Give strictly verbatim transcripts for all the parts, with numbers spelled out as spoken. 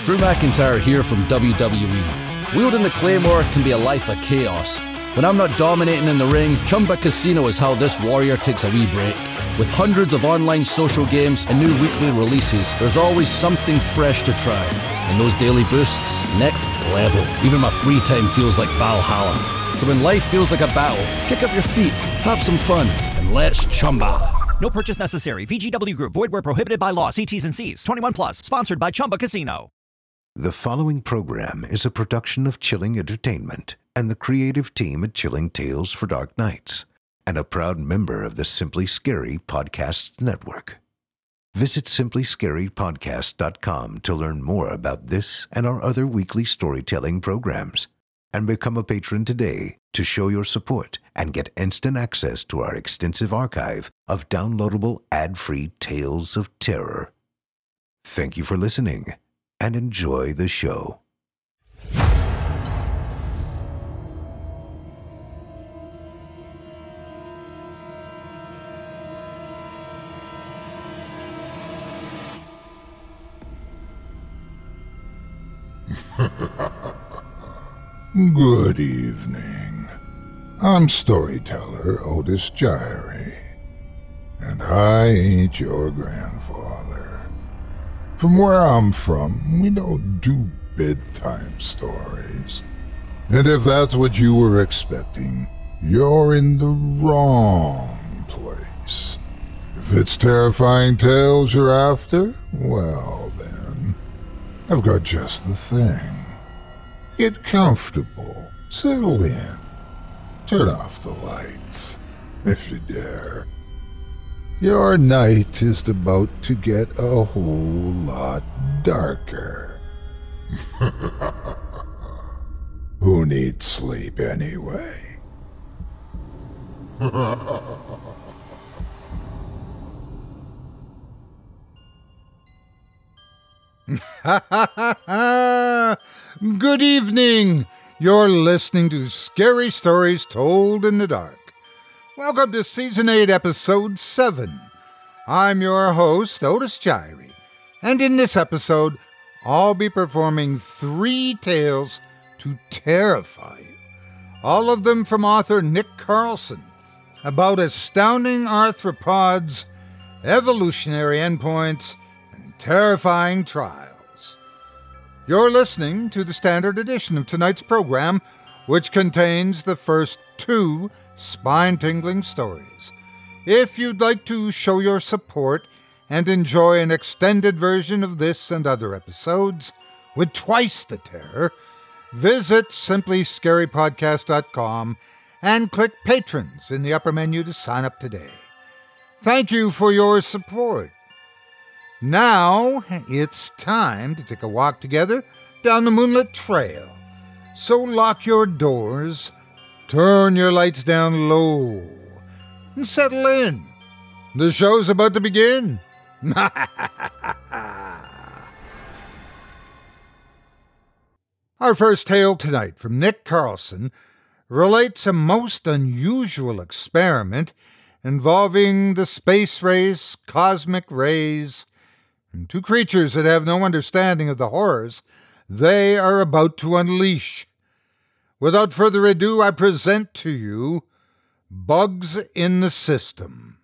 Drew McIntyre here from W W E. Wielding the Claymore can be a life of chaos. When I'm not dominating in the ring, Chumba Casino is how this warrior takes a wee break. With hundreds of online social games and new weekly releases, there's always something fresh to try. And those daily boosts, next level. Even my free time feels like Valhalla. So when life feels like a battle, kick up your feet, have some fun, and let's Chumba. No purchase necessary. V G W Group. Void where prohibited by law. See T's and C's. twenty-one plus. Sponsored by Chumba Casino. The following program is a production of Chilling Entertainment and the creative team at Chilling Tales for Dark Nights, and a proud member of the Simply Scary Podcasts Network. Visit simply scary podcast dot com to learn more about this and our other weekly storytelling programs, and become a patron today to show your support and get instant access to our extensive archive of downloadable ad-free tales of terror. Thank you for listening, and enjoy the show. Good evening. I'm storyteller Otis Gyrie, and I ain't your grandfather. From where I'm from, we don't do bedtime stories. And if that's what you were expecting, you're in the wrong place. If it's terrifying tales you're after, well then, I've got just the thing. Get comfortable, settle in, turn off the lights, if you dare. Your night is about to get a whole lot darker. Who needs sleep anyway? Good evening! You're listening to Scary Stories Told in the Dark. Welcome to Season eight, Episode seven. I'm your host, Otis Gyrie, and in this episode, I'll be performing three tales to terrify you. All of them from author Nick Carlson, about astounding arthropods, evolutionary endpoints, and terrifying trials. You're listening to the standard edition of tonight's program, which contains the first two spine-tingling stories. If you'd like to show your support and enjoy an extended version of this and other episodes with twice the terror, visit simply scary podcast dot com and click Patrons in the upper menu to sign up today. Thank you for your support. Now, it's time to take a walk together down the moonlit trail. So lock your doors, turn your lights down low, and settle in. The show's about to begin. Our first tale tonight from Nick Carlson relates a most unusual experiment involving the space race, cosmic rays, and two creatures that have no understanding of the horrors they are about to unleash. Without further ado, I present to you Bugs in the System.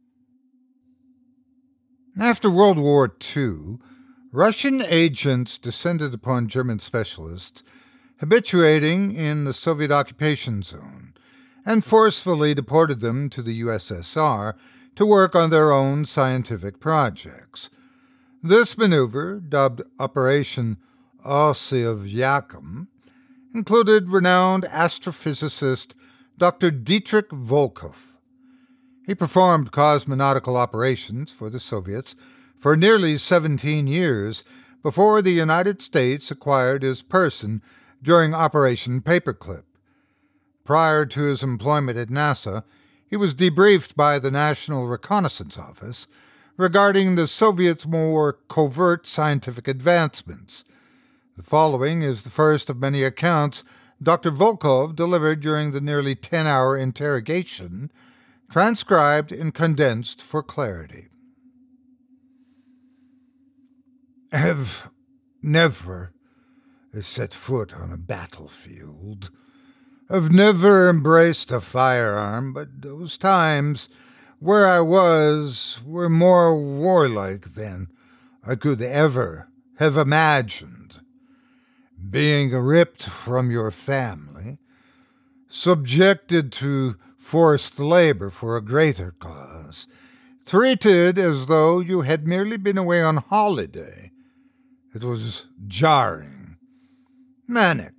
After World War Two, Russian agents descended upon German specialists habituating in the Soviet occupation zone and forcefully deported them to the U S S R to work on their own scientific projects. This maneuver, dubbed Operation Osseoviakum, included renowned astrophysicist Doctor Dietrich Volkov. He performed cosmonautical operations for the Soviets for nearly seventeen years before the United States acquired his person during Operation Paperclip. Prior to his employment at NASA, he was debriefed by the National Reconnaissance Office regarding the Soviets' more covert scientific advancements. The following is the first of many accounts Doctor Volkov delivered during the nearly ten-hour interrogation, transcribed and condensed for clarity. Have never set foot on a battlefield. I've never embraced a firearm, but those times where I was were more warlike than I could ever have imagined. Being ripped from your family, subjected to forced labor for a greater cause, treated as though you had merely been away on holiday. It was jarring, manic.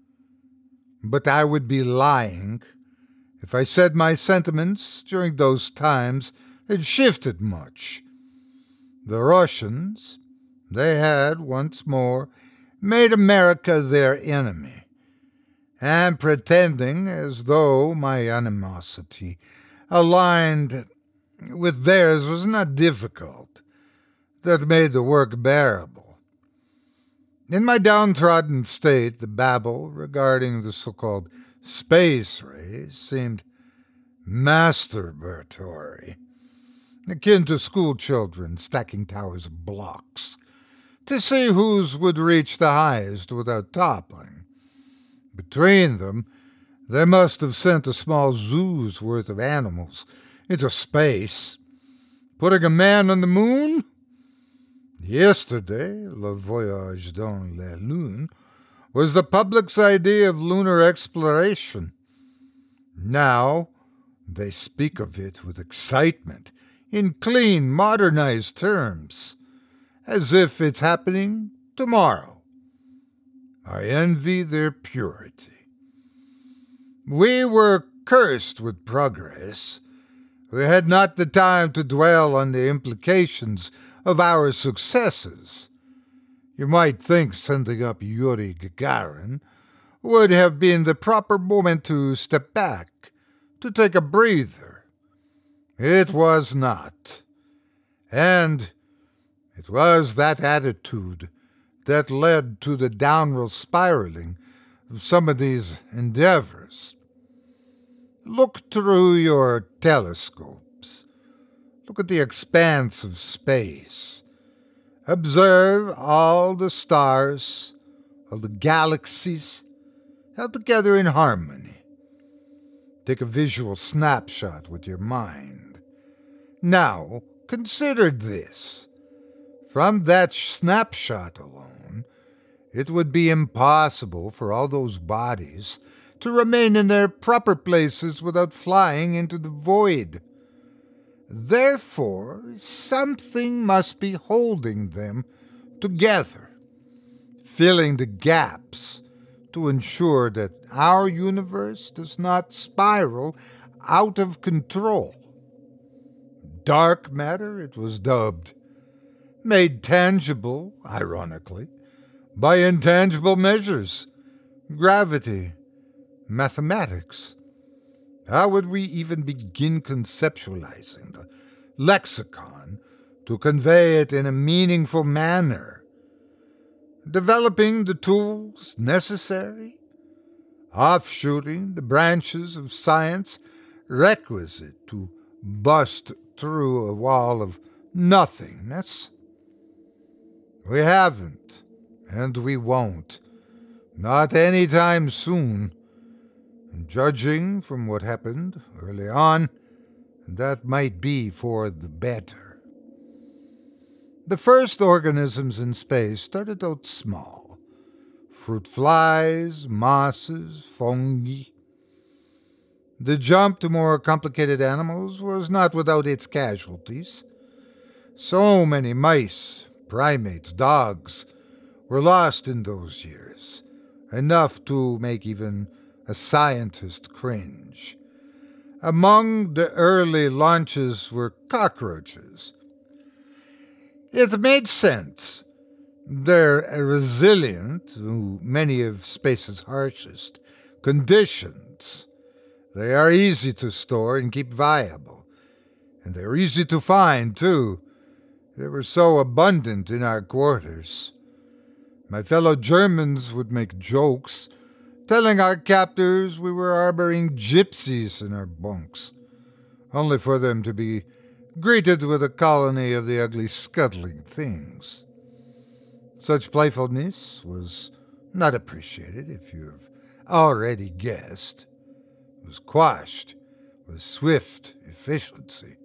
But I would be lying if I said my sentiments during those times had shifted much. The Russians, they had once more made America their enemy, and pretending as though my animosity aligned with theirs was not difficult, that made the work bearable. In my downtrodden state, the babble regarding the so-called space race seemed masturbatory, akin to school children stacking towers of blocks to see whose would reach the highest without toppling. Between them, they must have sent a small zoo's worth of animals into space. Putting a man on the moon? Yesterday, Le Voyage dans la Lune was the public's idea of lunar exploration. Now, they speak of it with excitement, in clean, modernized terms, as if it's happening tomorrow. I envy their purity. We were cursed with progress. We had not the time to dwell on the implications of our successes. You might think sending up Yuri Gagarin would have been the proper moment to step back, to take a breather. It was not. And it was that attitude that led to the downward spiraling of some of these endeavors. Look through your telescopes. Look at the expanse of space. Observe all the stars, all the galaxies, held together in harmony. Take a visual snapshot with your mind. Now, consider this. From that snapshot alone, it would be impossible for all those bodies to remain in their proper places without flying into the void. Therefore, something must be holding them together, filling the gaps to ensure that our universe does not spiral out of control. Dark matter, it was dubbed, made tangible, ironically, by intangible measures, gravity, mathematics. How would we even begin conceptualizing the lexicon to convey it in a meaningful manner? Developing the tools necessary? Offshooting the branches of science requisite to bust through a wall of nothingness? We haven't, and we won't. Not any time soon. And judging from what happened early on, that might be for the better. The first organisms in space started out small. Fruit flies, mosses, fungi. The jump to more complicated animals was not without its casualties. So many mice, primates, dogs were lost in those years, enough to make even a scientist cringe. Among the early launches were cockroaches. It made sense. They're resilient to many of space's harshest conditions. They are easy to store and keep viable. And they're easy to find, too. They were so abundant in our quarters. My fellow Germans would make jokes, telling our captors we were harboring gypsies in our bunks, only for them to be greeted with a colony of the ugly scuttling things. Such playfulness was not appreciated, if you have already guessed. It was quashed with swift efficiency.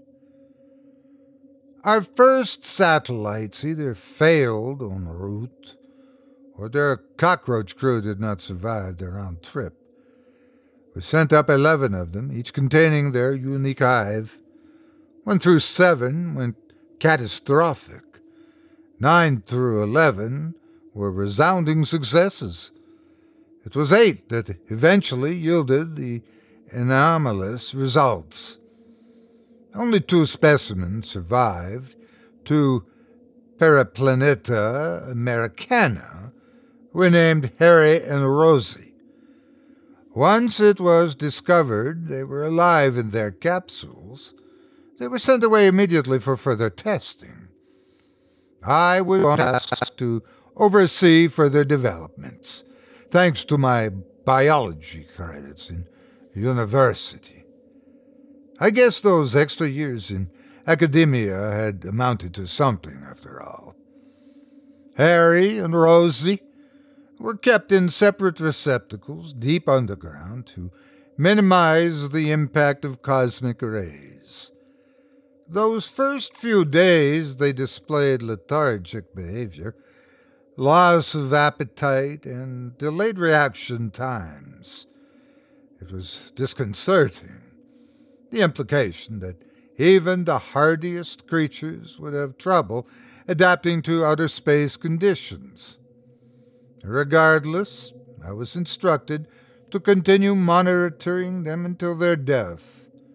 Our first satellites either failed en route, or their cockroach crew did not survive their round trip. We sent up eleven of them, each containing their unique hive. One through seven went catastrophic. Nine through eleven were resounding successes. It was eight that eventually yielded the anomalous results. Only two specimens survived, two Periplaneta americana, were named Harry and Rosie. Once it was discovered they were alive in their capsules, they were sent away immediately for further testing. I was asked to oversee further developments, thanks to my biology credits in university. I guess those extra years in academia had amounted to something, after all. Harry and Rosie were kept in separate receptacles deep underground to minimize the impact of cosmic rays. Those first few days they displayed lethargic behavior, loss of appetite, and delayed reaction times. It was disconcerting, the implication that even the hardiest creatures would have trouble adapting to outer space conditions. Regardless, I was instructed to continue monitoring them until their death.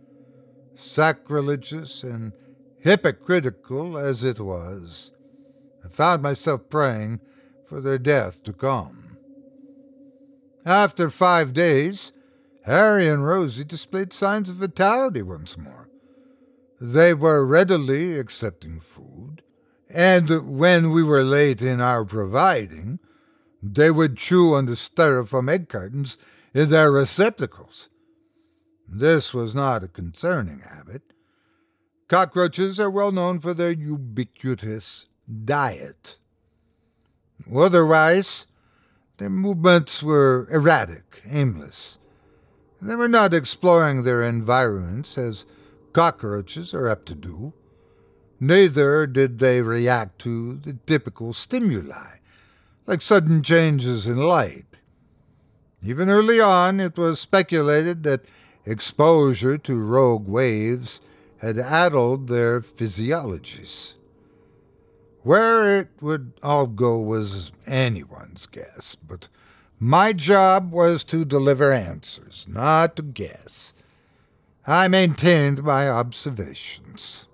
Sacrilegious and hypocritical as it was, I found myself praying for their death to come. After five days, Harry and Rosie displayed signs of vitality once more. They were readily accepting food, and when we were late in our providing, they would chew on the styrofoam egg cartons in their receptacles. This was not a concerning habit. Cockroaches are well known for their ubiquitous diet. Otherwise, their movements were erratic, aimless. They were not exploring their environments as cockroaches are apt to do. Neither did they react to the typical stimuli, like sudden changes in light. Even early on, it was speculated that exposure to rogue waves had addled their physiologies. Where it would all go was anyone's guess, but my job was to deliver answers, not to guess. I maintained my observations.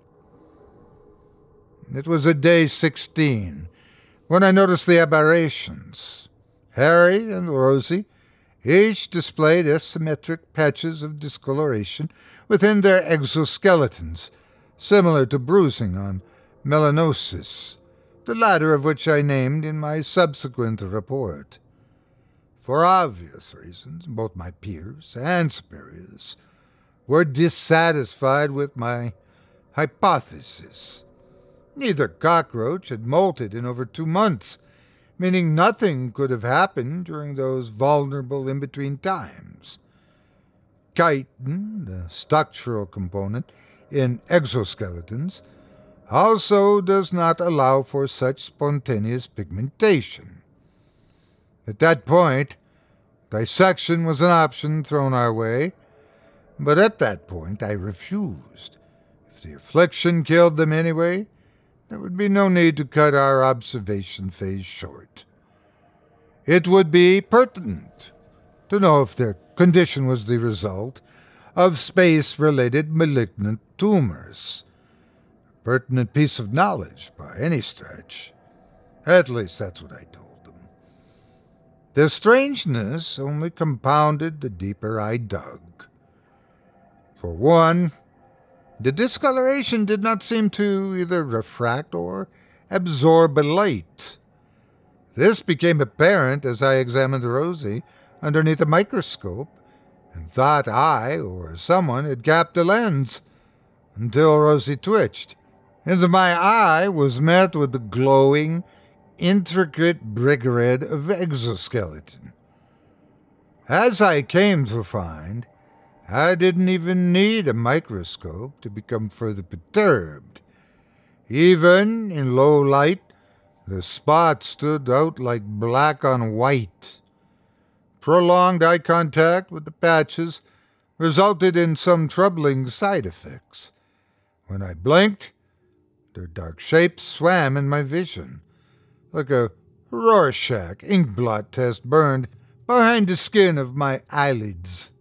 It was at day sixteen when I noticed the aberrations. Harry and Rosie each displayed asymmetric patches of discoloration within their exoskeletons, similar to bruising on melanosis, the latter of which I named in my subsequent report. For obvious reasons, both my peers and superiors were dissatisfied with my hypothesis. Neither cockroach had molted in over two months, meaning nothing could have happened during those vulnerable in-between times. Chitin, the structural component in exoskeletons, also does not allow for such spontaneous pigmentation. At that point, dissection was an option thrown our way, but at that point I refused. If the affliction killed them anyway, there would be no need to cut our observation phase short. It would be pertinent to know if their condition was the result of space-related malignant tumors. A pertinent piece of knowledge by any stretch. At least that's what I told them. The strangeness only compounded the deeper I dug. For one, the discoloration did not seem to either refract or absorb light. This became apparent as I examined Rosie underneath a microscope and thought I or someone had capped the lens, until Rosie twitched, and my eye was met with the glowing, intricate brick-red of exoskeleton. As I came to find, I didn't even need a microscope to become further perturbed. Even in low light, the spots stood out like black on white. Prolonged eye contact with the patches resulted in some troubling side effects. When I blinked, their dark shapes swam in my vision, like a Rorschach inkblot test burned behind the skin of my eyelids.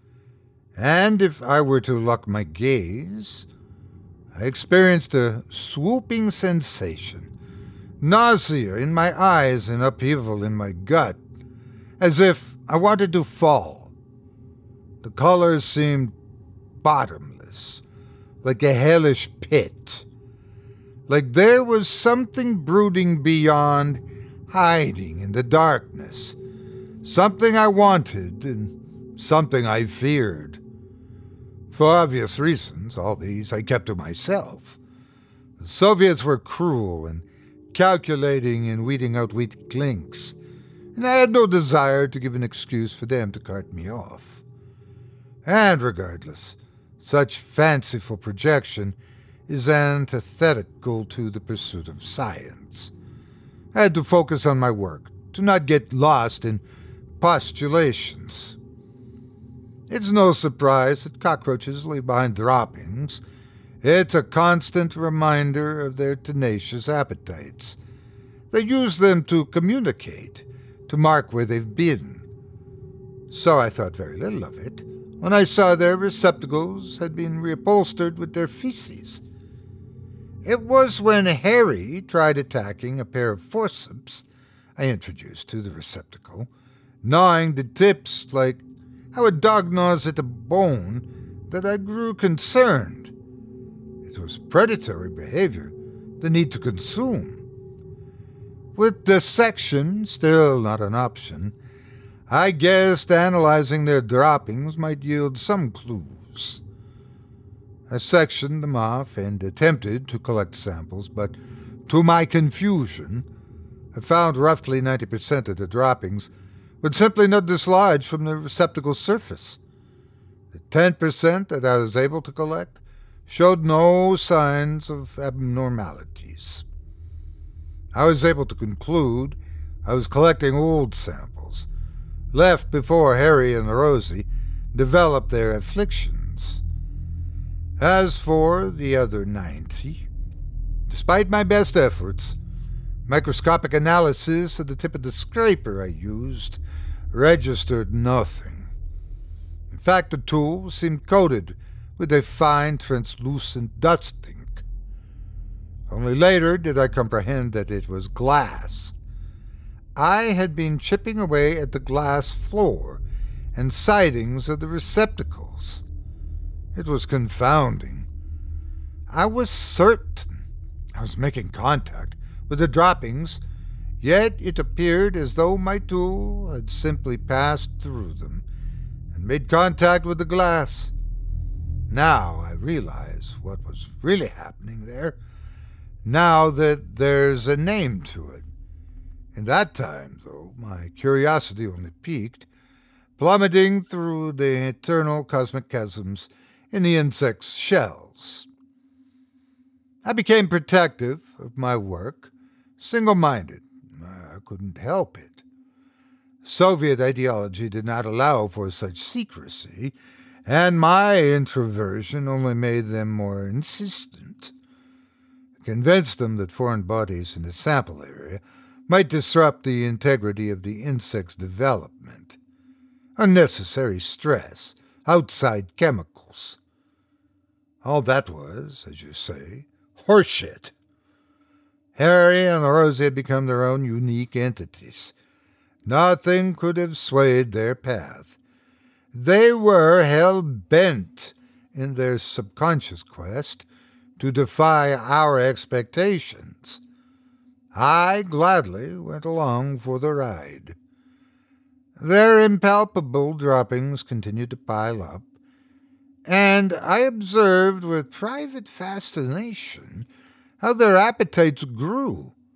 And if I were to lock my gaze, I experienced a swooping sensation, nausea in my eyes and upheaval in my gut, as if I wanted to fall. The colors seemed bottomless, like a hellish pit, like there was something brooding beyond, hiding in the darkness, something I wanted and something I feared. For obvious reasons, all these I kept to myself. The Soviets were cruel and calculating in weeding out weak links, and I had no desire to give an excuse for them to cart me off. And regardless, such fanciful projection is antithetical to the pursuit of science. I had to focus on my work, to not get lost in postulations. It's no surprise that cockroaches leave behind droppings. It's a constant reminder of their tenacious appetites. They use them to communicate, to mark where they've been. So I thought very little of it when I saw their receptacles had been reupholstered with their feces. It was when Harry tried attacking a pair of forceps I introduced to the receptacle, gnawing the tips like how a dog gnaws at a bone, that I grew concerned. It was predatory behavior, the need to consume. With dissection still not an option, I guessed analyzing their droppings might yield some clues. I sectioned them off and attempted to collect samples, but to my confusion, I found roughly ninety percent of the droppings would simply not dislodge from the receptacle's surface. The ten percent that I was able to collect showed no signs of abnormalities. I was able to conclude I was collecting old samples, left before Harry and Rosie developed their afflictions. As for the other ninety, despite my best efforts, microscopic analysis of the tip of the scraper I used registered nothing. In fact, the tool seemed coated with a fine, translucent dust ink. Only later did I comprehend that it was glass. I had been chipping away at the glass floor and sidings of the receptacles. It was confounding. I was certain I was making contact with the droppings, yet it appeared as though my tool had simply passed through them and made contact with the glass. Now I realize what was really happening there, now that there's a name to it. In that time, though, my curiosity only peaked, plummeting through the eternal cosmic chasms in the insect's shells. I became protective of my work, single-minded. I couldn't help it. Soviet ideology did not allow for such secrecy, and my introversion only made them more insistent. I convinced them that foreign bodies in the sample area might disrupt the integrity of the insect's development. Unnecessary stress, outside chemicals. All that was, as you say, horseshit. Harry and Rosie had become their own unique entities. Nothing could have swayed their path. They were hell-bent in their subconscious quest to defy our expectations. I gladly went along for the ride. Their impalpable droppings continued to pile up, and I observed with private fascination how their appetites grew,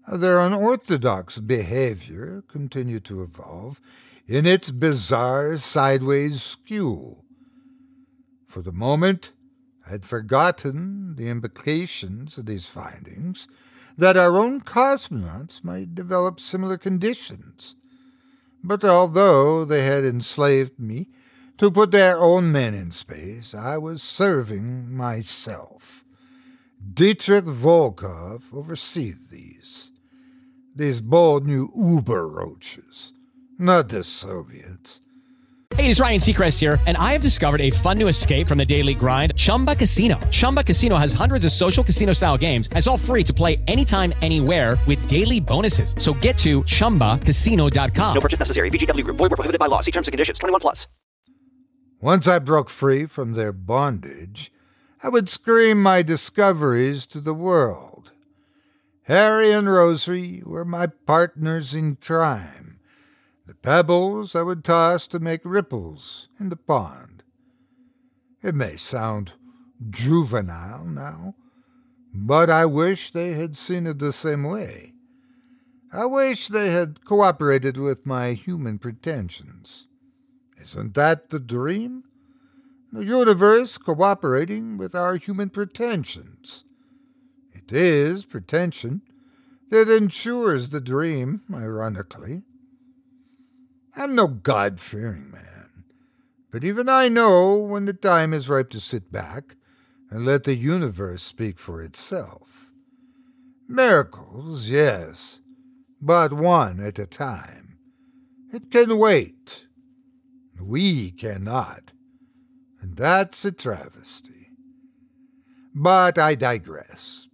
Their unorthodox behavior continued to evolve in its bizarre sideways skew. For the moment, I had forgotten the implications of these findings, that our own cosmonauts might develop similar conditions. But although they had enslaved me to put their own men in space, I was serving myself. Dietrich Volkov oversees these. These bold new uber roaches, not the Soviets. Hey, it's Ryan Seacrest here, and I have discovered a fun new escape from the daily grind, Chumba Casino. Chumba Casino has hundreds of social casino-style games, and it's all free to play anytime, anywhere with daily bonuses. So get to chumba casino dot com. No purchase necessary. V G W Group. Void where prohibited by law. See terms and conditions. twenty-one plus. Once I broke free from their bondage, I would scream my discoveries to the world. Harry and Rosie were my partners in crime. The pebbles I would toss to make ripples in the pond. It may sound juvenile now, but I wish they had seen it the same way. I wish they had cooperated with my human pretensions. Isn't that the dream? The universe cooperating with our human pretensions. It is pretension that ensures the dream, ironically. I'm no God-fearing man, but even I know when the time is ripe to sit back and let the universe speak for itself. Miracles, yes, but one at a time. It can wait. We cannot, and that's a travesty. But I digress.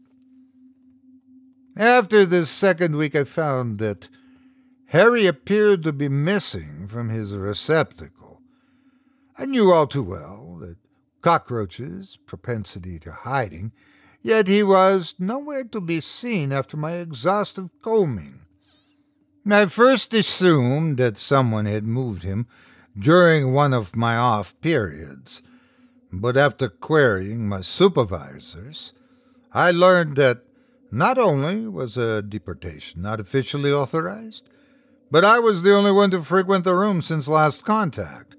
After the second week, I found that Harry appeared to be missing from his receptacle. I knew all too well that cockroaches' propensity to hiding, yet he was nowhere to be seen after my exhaustive combing. I first assumed that someone had moved him during one of my off periods, but after querying my supervisors, I learned that not only was a deportation not officially authorized, but I was the only one to frequent the room since last contact.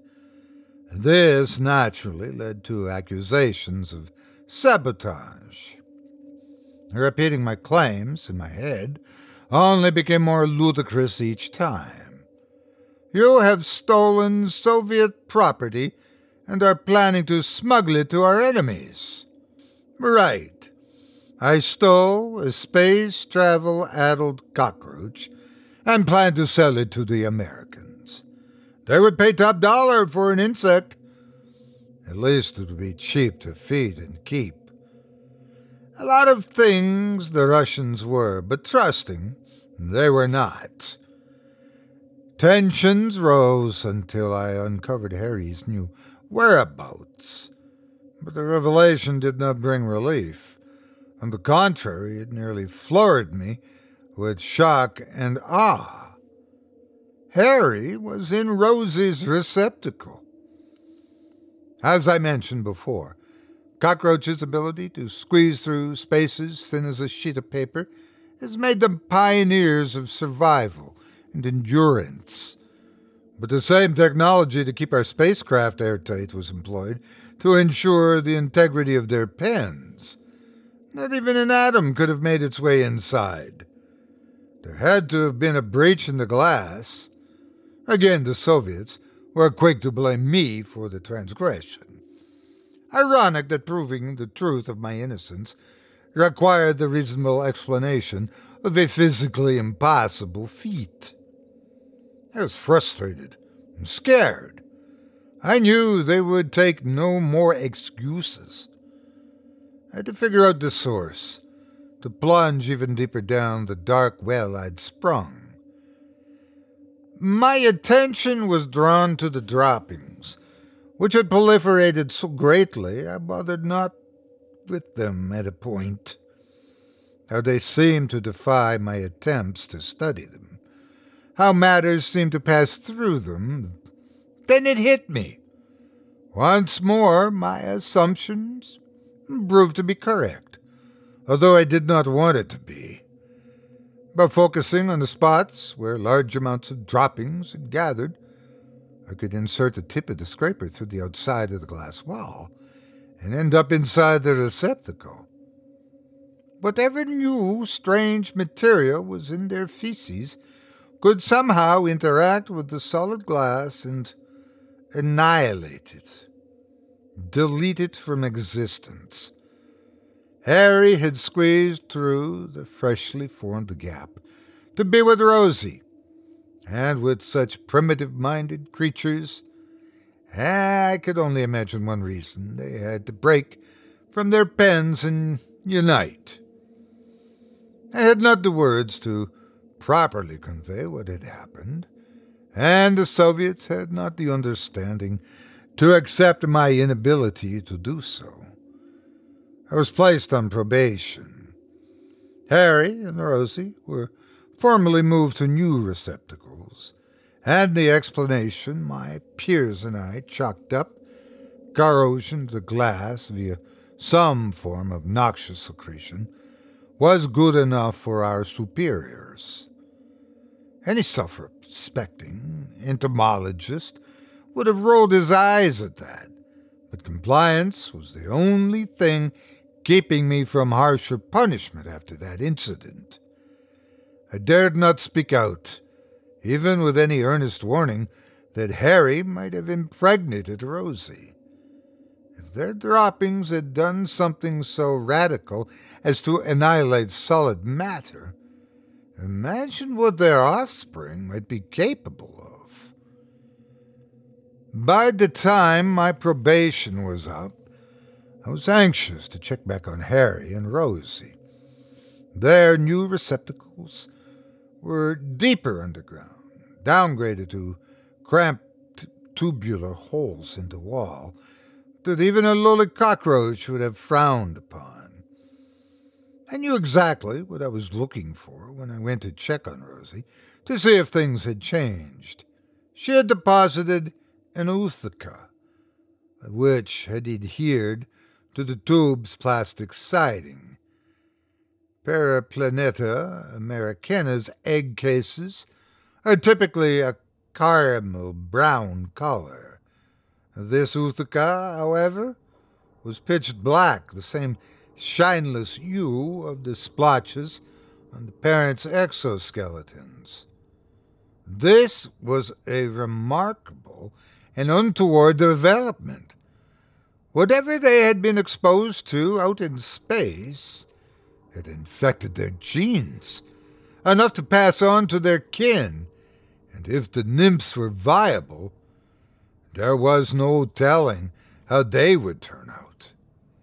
This naturally led to accusations of sabotage. Repeating my claims in my head only became more ludicrous each time. You have stolen Soviet property and are planning to smuggle it to our enemies. Right. I stole a space travel-addled cockroach and planned to sell it to the Americans. They would pay top dollar for an insect. At least it would be cheap to feed and keep. A lot of things the Russians were, but trusting, they were not. Tensions rose until I uncovered Harry's new whereabouts. But the revelation did not bring relief. On the contrary, it nearly floored me with shock and awe. Harry was in Rosie's receptacle. As I mentioned before, cockroaches' ability to squeeze through spaces thin as a sheet of paper has made them pioneers of survival and endurance. But the same technology to keep our spacecraft airtight was employed to ensure the integrity of their pens. Not even an atom could have made its way inside. There had to have been a breach in the glass. Again, the Soviets were quick to blame me for the transgression. Ironic that proving the truth of my innocence required the reasonable explanation of a physically impossible feat. I was frustrated and scared. I knew they would take no more excuses. I had to figure out the source, to plunge even deeper down the dark well I'd sprung. My attention was drawn to the droppings, which had proliferated so greatly I bothered not with them at a point. How they seemed to defy my attempts to study them. How matters seemed to pass through them. Then it hit me. Once more, my assumptions proved to be correct, although I did not want it to be. By focusing on the spots where large amounts of droppings had gathered, I could insert the tip of the scraper through the outside of the glass wall and end up inside the receptacle. Whatever new, strange material was in their feces could somehow interact with the solid glass and annihilate it, delete it from existence. Harry had squeezed through the freshly formed gap to be with Rosie, and with such primitive-minded creatures, I could only imagine one reason they had to break from their pens and unite. I had not the words to properly convey what had happened, and the Soviets had not the understanding to accept my inability to do so. I was placed on probation. Harry and Rosie were formally moved to new receptacles, and the explanation my peers and I chalked up, corrosion to the glass via some form of noxious secretion, was good enough for our superiors. Any self-respecting entomologist would have rolled his eyes at that, but compliance was the only thing keeping me from harsher punishment after that incident. I dared not speak out, even with any earnest warning that Harry might have impregnated Rosie. If their droppings had done something so radical as to annihilate solid matter, imagine what their offspring might be capable of. By the time my probation was up, I was anxious to check back on Harry and Rosie. Their new receptacles were deeper underground, downgraded to cramped tubular holes in the wall that even a lowly cockroach would have frowned upon. I knew exactly what I was looking for when I went to check on Rosie to see if things had changed. She had deposited an ootheca, which had adhered to the tube's plastic siding. Periplaneta americana's egg cases are typically a caramel brown color. This ootheca, however, was pitch black, the same shineless hue of the splotches on the parents' exoskeletons. This was a remarkable and untoward development. Whatever they had been exposed to out in space had infected their genes, enough to pass on to their kin, and if the nymphs were viable, there was no telling how they would turn out.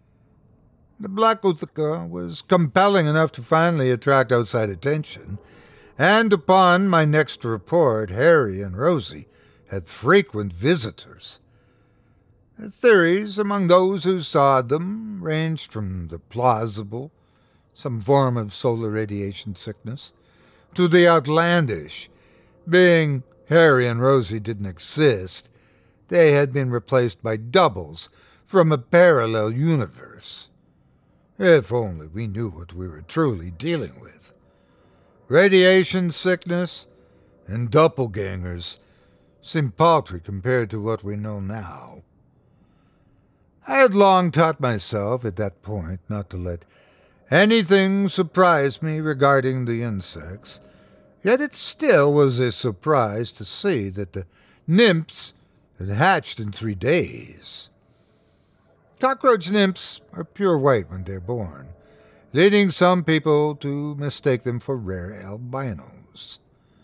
The Black Ootheca was compelling enough to finally attract outside attention, and upon my next report, Harry and Rosie had frequent visitors. The theories among those who saw them ranged from the plausible, some form of solar radiation sickness, to the outlandish, being Harry and Rosie didn't exist. They had been replaced by doubles from a parallel universe. If only we knew what we were truly dealing with. Radiation sickness and doppelgangers seem paltry compared to what we know now. I had long taught myself at that point not to let anything surprise me regarding the insects, yet it still was a surprise to see that the nymphs had hatched in three days. Cockroach nymphs are pure white when they're born, leading some people to mistake them for rare albinos.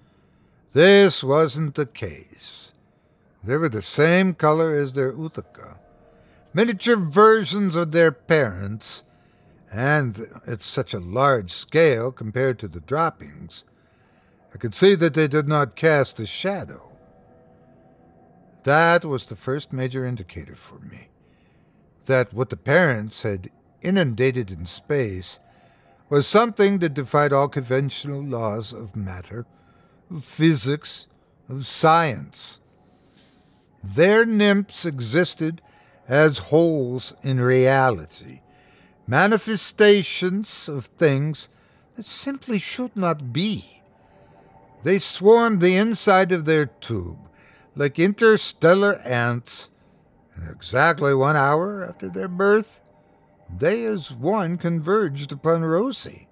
This wasn't the case. They were the same color as their ootheca, miniature versions of their parents, and at such a large scale compared to the droppings, I could see that they did not cast a shadow. That was the first major indicator for me, that what the parents had inundated in space was something that defied all conventional laws of matter, of physics, of science. Their nymphs existed as wholes in reality, manifestations of things It simply should not be. They swarmed the inside of their tube like interstellar ants, and exactly one hour after their birth, they as one converged upon Rosie.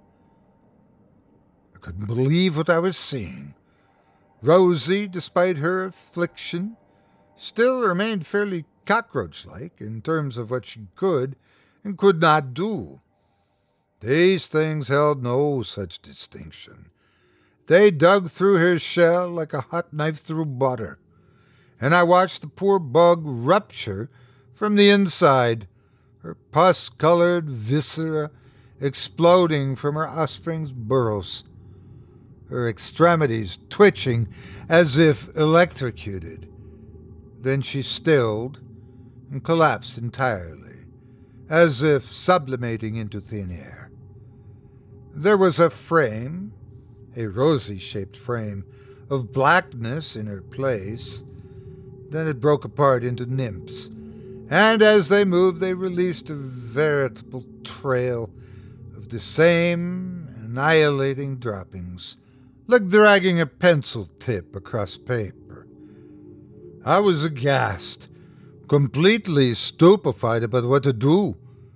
I couldn't believe what I was seeing. Rosie, despite her affliction, still remained fairly cockroach-like in terms of what she could and could not do. These things held no such distinction. They dug through her shell like a hot knife through butter, and I watched the poor bug rupture from the inside, her pus-colored viscera exploding from her offspring's burrows, her extremities twitching as if electrocuted. Then she stilled and collapsed entirely, as if sublimating into thin air. There was a frame, a rosy-shaped frame, of blackness in her place. Then it broke apart into nymphs, and as they moved they released a veritable trail of the same annihilating droppings, like dragging a pencil tip across paper. I was aghast, completely stupefied about what to do.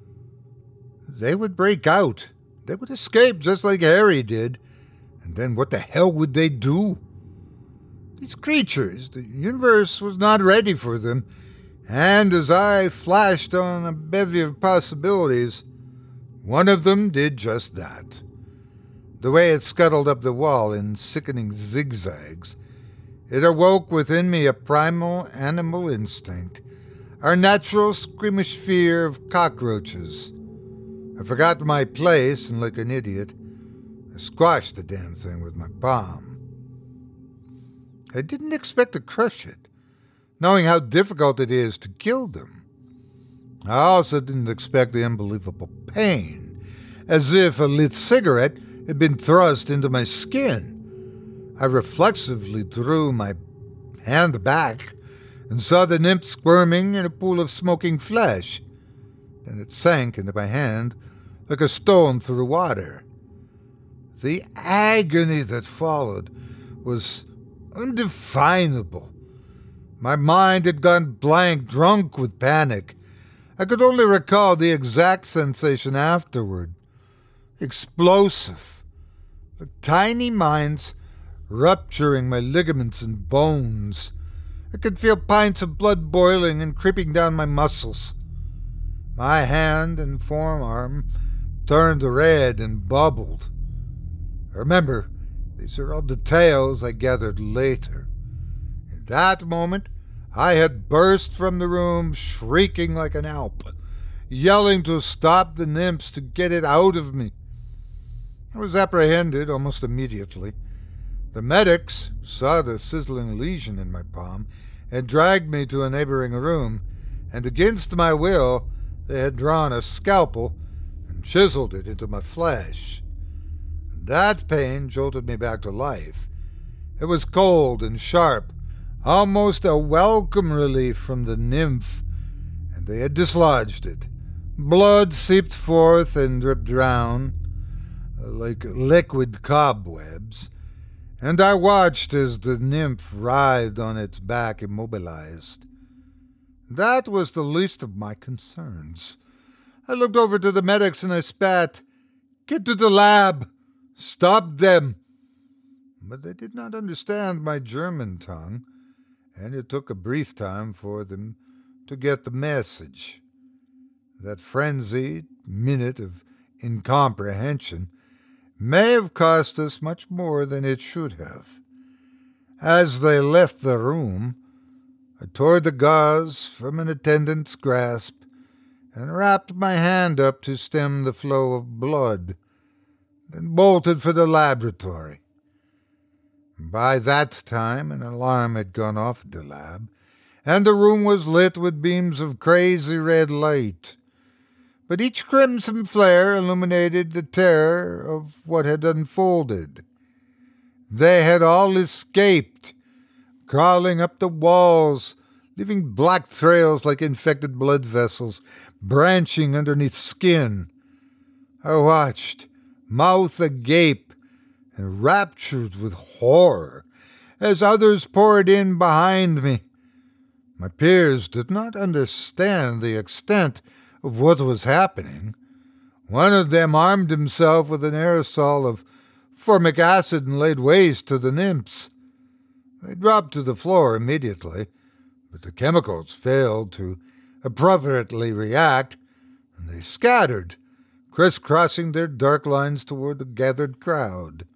They would break out. They would escape just like Harry did. And then what the hell would they do? These creatures, the universe was not ready for them, and as I flashed on a bevy of possibilities, one of them did just that. The way it scuttled up the wall in sickening zigzags, it awoke within me a primal animal instinct, our natural squeamish fear of cockroaches. I forgot my place, and like an idiot, I squashed the damn thing with my palm. I didn't expect to crush it, knowing how difficult it is to kill them. I also didn't expect the unbelievable pain, as if a lit cigarette had been thrust into my skin. I reflexively drew my hand back and saw the nymph squirming in a pool of smoking flesh. Then it sank into my hand like a stone through water. The agony that followed was undefinable. My mind had gone blank, drunk with panic. I could only recall the exact sensation afterward. Explosive, like tiny mines rupturing my ligaments and bones. I could feel pints of blood boiling and creeping down my muscles. My hand and forearm turned red and bubbled. Remember, these are all details I gathered later. In that moment, I had burst from the room shrieking like an Alp, yelling to stop the nymphs, to get it out of me. I was apprehended almost immediately. The medics saw the sizzling lesion in my palm and dragged me to a neighboring room, and against my will, they had drawn a scalpel and chiseled it into my flesh. That pain jolted me back to life. It was cold and sharp, almost a welcome relief from the nymph, and they had dislodged it. Blood seeped forth and dripped down like liquid cobwebs, and I watched as the nymph writhed on its back, immobilized. That was the least of my concerns. I looked over to the medics and I spat, "Get to the lab! Stop them!" But they did not understand my German tongue, and it took a brief time for them to get the message. That frenzied minute of incomprehension may have cost us much more than it should have. As they left the room, I tore the gauze from an attendant's grasp and wrapped my hand up to stem the flow of blood, then bolted for the laboratory. By that time, an alarm had gone off at the lab, and the room was lit with beams of crazy red light. But each crimson flare illuminated the terror of what had unfolded. They had all escaped, crawling up the walls, leaving black trails like infected blood vessels branching underneath skin. I watched, mouth agape and raptured with horror, as others poured in behind me. My peers did not understand the extent of what was happening. One of them armed himself with an aerosol of formic acid and laid waste to the nymphs. They dropped to the floor immediately, but the chemicals failed to appropriately react, and they scattered, crisscrossing their dark lines toward the gathered crowd.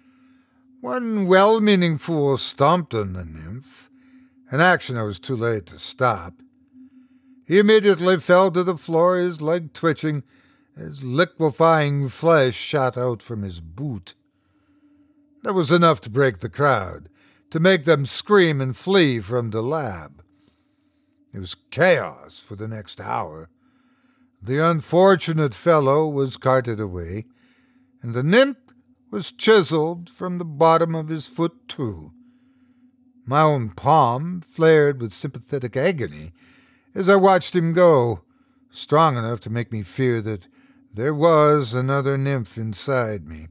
One well-meaning fool stomped on the nymph, an action I was too late to stop. He immediately fell to the floor, his leg twitching, as liquefying flesh shot out from his boot. That was enough to break the crowd, to make them scream and flee from the lab. It was chaos for the next hour. The unfortunate fellow was carted away, and the nymph was chiseled from the bottom of his foot too. My own palm flared with sympathetic agony as I watched him go, strong enough to make me fear that there was another nymph inside me.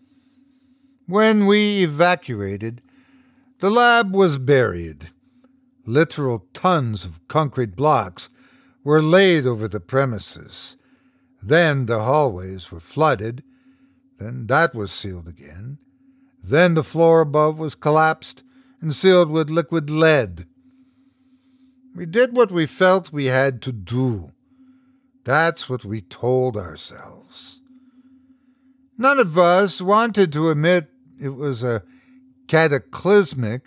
When we evacuated, the lab was buried. Literal tons of concrete blocks were laid over the premises. Then the hallways were flooded. Then that was sealed again. Then the floor above was collapsed and sealed with liquid lead. We did what we felt we had to do. That's what we told ourselves. None of us wanted to admit it was a cataclysmic,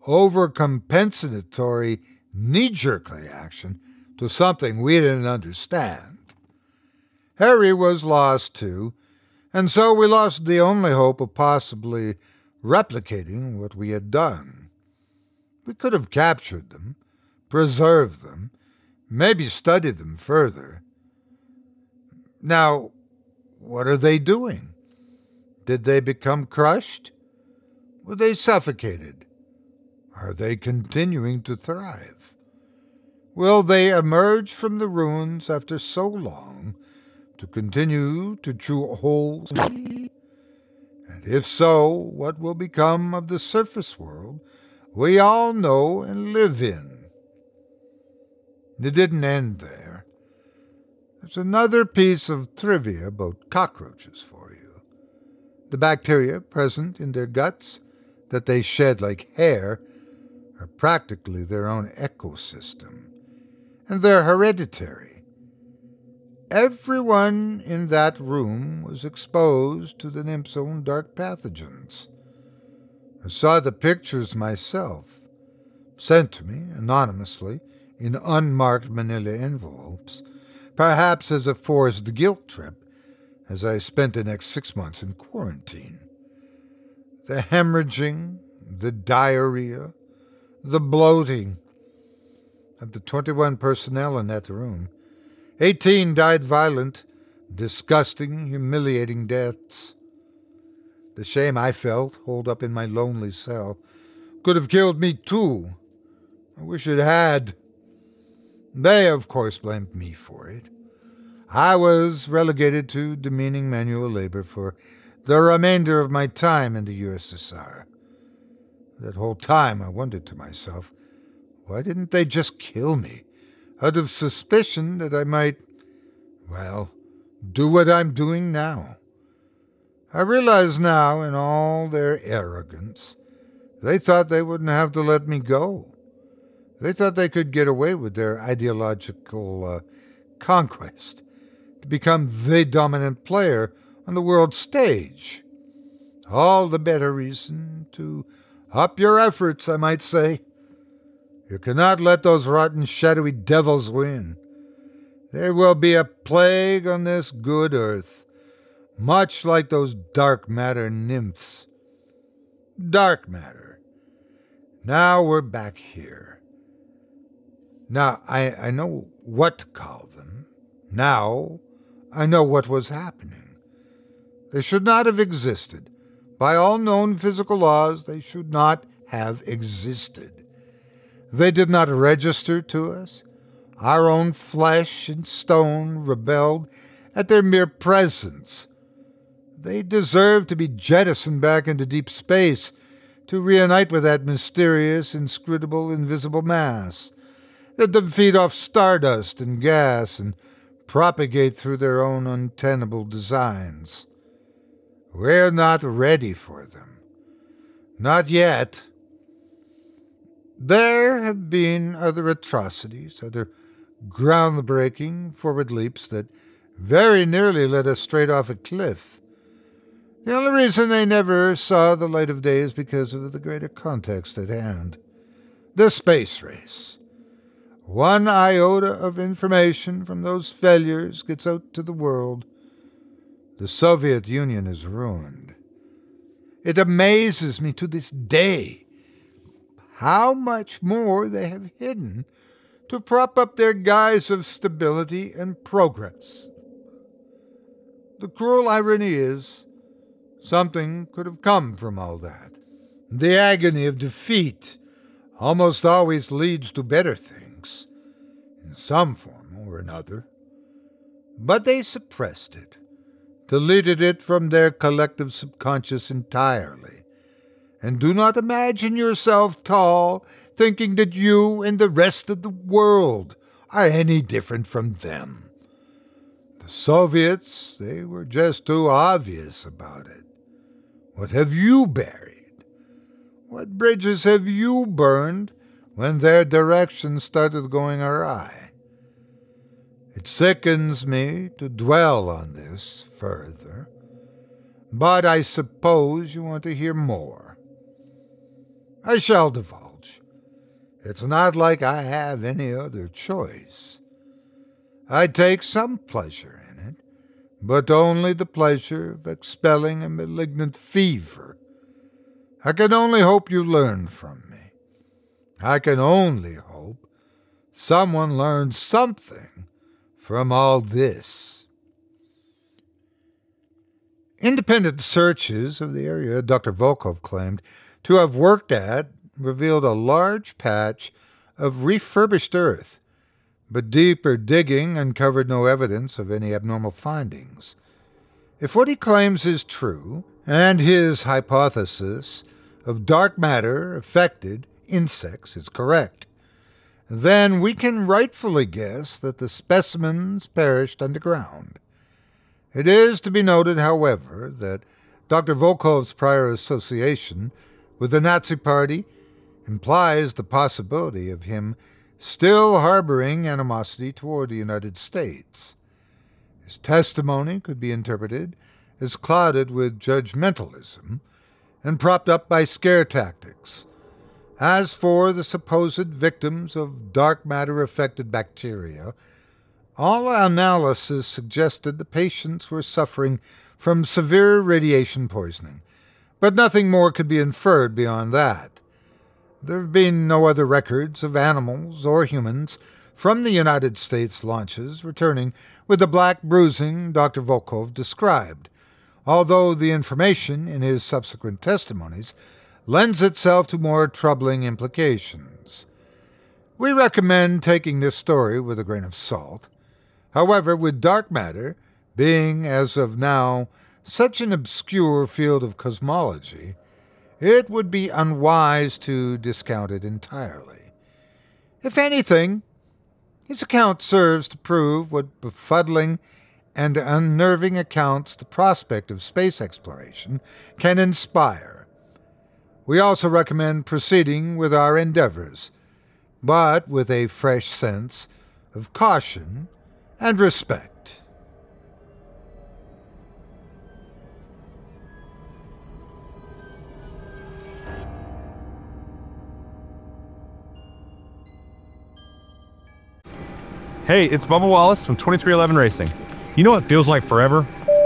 overcompensatory, knee-jerk reaction to something we didn't understand. Harry was lost too, and so we lost the only hope of possibly replicating what we had done. We could have captured them, preserved them, maybe studied them further. Now, what are they doing? Did they become crushed? Were they suffocated? Are they continuing to thrive? Will they emerge from the ruins after so long to continue to chew holes? And if so, what will become of the surface world we all know and live in? It didn't end there. There's another piece of trivia about cockroaches for you. The bacteria present in their guts that they shed like hair are practically their own ecosystem, and they're hereditary. Everyone in that room was exposed to the nymph's own dark pathogens. I saw the pictures myself, sent to me anonymously in unmarked manila envelopes, perhaps as a forced guilt trip, as I spent the next six months in quarantine. The hemorrhaging, the diarrhea, the bloating. Of the twenty-one personnel in that room, eighteen died violent, disgusting, humiliating deaths. The shame I felt, holed up in my lonely cell, could have killed me too. I wish it had. They, of course, blamed me for it. I was relegated to demeaning manual labor for the remainder of my time in the U S S R. That whole time I wondered to myself, why didn't they just kill me, out of suspicion that I might, well, do what I'm doing now? I realize now, in all their arrogance, they thought they wouldn't have to let me go. They thought they could get away with their ideological uh, conquest, to become the dominant player on the world stage. All the better reason to up your efforts, I might say. You cannot let those rotten, shadowy devils win. There will be a plague on this good earth, much like those dark matter nymphs. Dark matter. Now we're back here. Now, I, I know what to call them. Now, I know what was happening. They should not have existed. By all known physical laws, they should not have existed. They did not register to us. Our own flesh and stone rebelled at their mere presence. They deserve to be jettisoned back into deep space to reunite with that mysterious, inscrutable, invisible mass. Let them feed off stardust and gas and propagate through their own untenable designs. We're not ready for them. Not yet. There have been other atrocities, other groundbreaking forward leaps that very nearly led us straight off a cliff. The only reason they never saw the light of day is because of the greater context at hand. The space race. One iota of information from those failures gets out to the world. The Soviet Union is ruined. It amazes me to this day how much more they have hidden to prop up their guise of stability and progress. The cruel irony is, something could have come from all that. The agony of defeat almost always leads to better things, in some form or another. But they suppressed it, deleted it from their collective subconscious entirely. And do not imagine yourself tall, thinking that you and the rest of the world are any different from them. The Soviets, they were just too obvious about it. What have you buried? What bridges have you burned when their direction started going awry? It sickens me to dwell on this further, but I suppose you want to hear more. I shall divulge. It's not like I have any other choice. I take some pleasure in it, but only the pleasure of expelling a malignant fever. I can only hope you learn from me. I can only hope someone learns something from all this. Independent searches of the area Doctor Volkov claimed to have worked at revealed a large patch of refurbished earth, but deeper digging uncovered no evidence of any abnormal findings. If what he claims is true, and his hypothesis of dark matter affected insects is correct, then we can rightfully guess that the specimens perished underground. It is to be noted, however, that Doctor Volkov's prior association with the Nazi Party implies the possibility of him still harboring animosity toward the United States. His testimony could be interpreted as clouded with judgmentalism and propped up by scare tactics. As for the supposed victims of dark matter-affected bacteria, all analysis suggested the patients were suffering from severe radiation poisoning, but nothing more could be inferred beyond that. There have been no other records of animals or humans from the United States launches returning with the black bruising Doctor Volkov described, although the information in his subsequent testimonies lends itself to more troubling implications. We recommend taking this story with a grain of salt. However, with dark matter being, as of now, such an obscure field of cosmology, it would be unwise to discount it entirely. If anything, his account serves to prove what befuddling and unnerving accounts the prospect of space exploration can inspire. We also recommend proceeding with our endeavors, but with a fresh sense of caution and respect. Hey, it's Bubba Wallace from twenty-three eleven Racing. You know what feels like forever?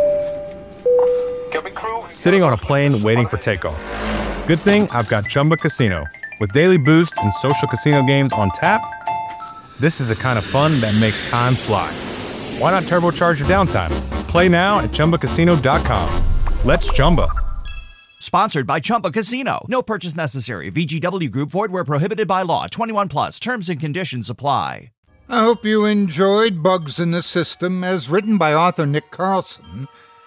Sitting on a plane waiting for takeoff. Good thing I've got Chumba Casino. With daily boost and social casino games on tap, this is the kind of fun that makes time fly. Why not turbocharge your downtime? Play now at Chumba Casino dot com. Let's Chumba. Sponsored by Chumba Casino. No purchase necessary. V G W Group. Void where prohibited by law. twenty-one plus. Terms and conditions apply. I hope you enjoyed Bugs in the System as written by author Nick Carlson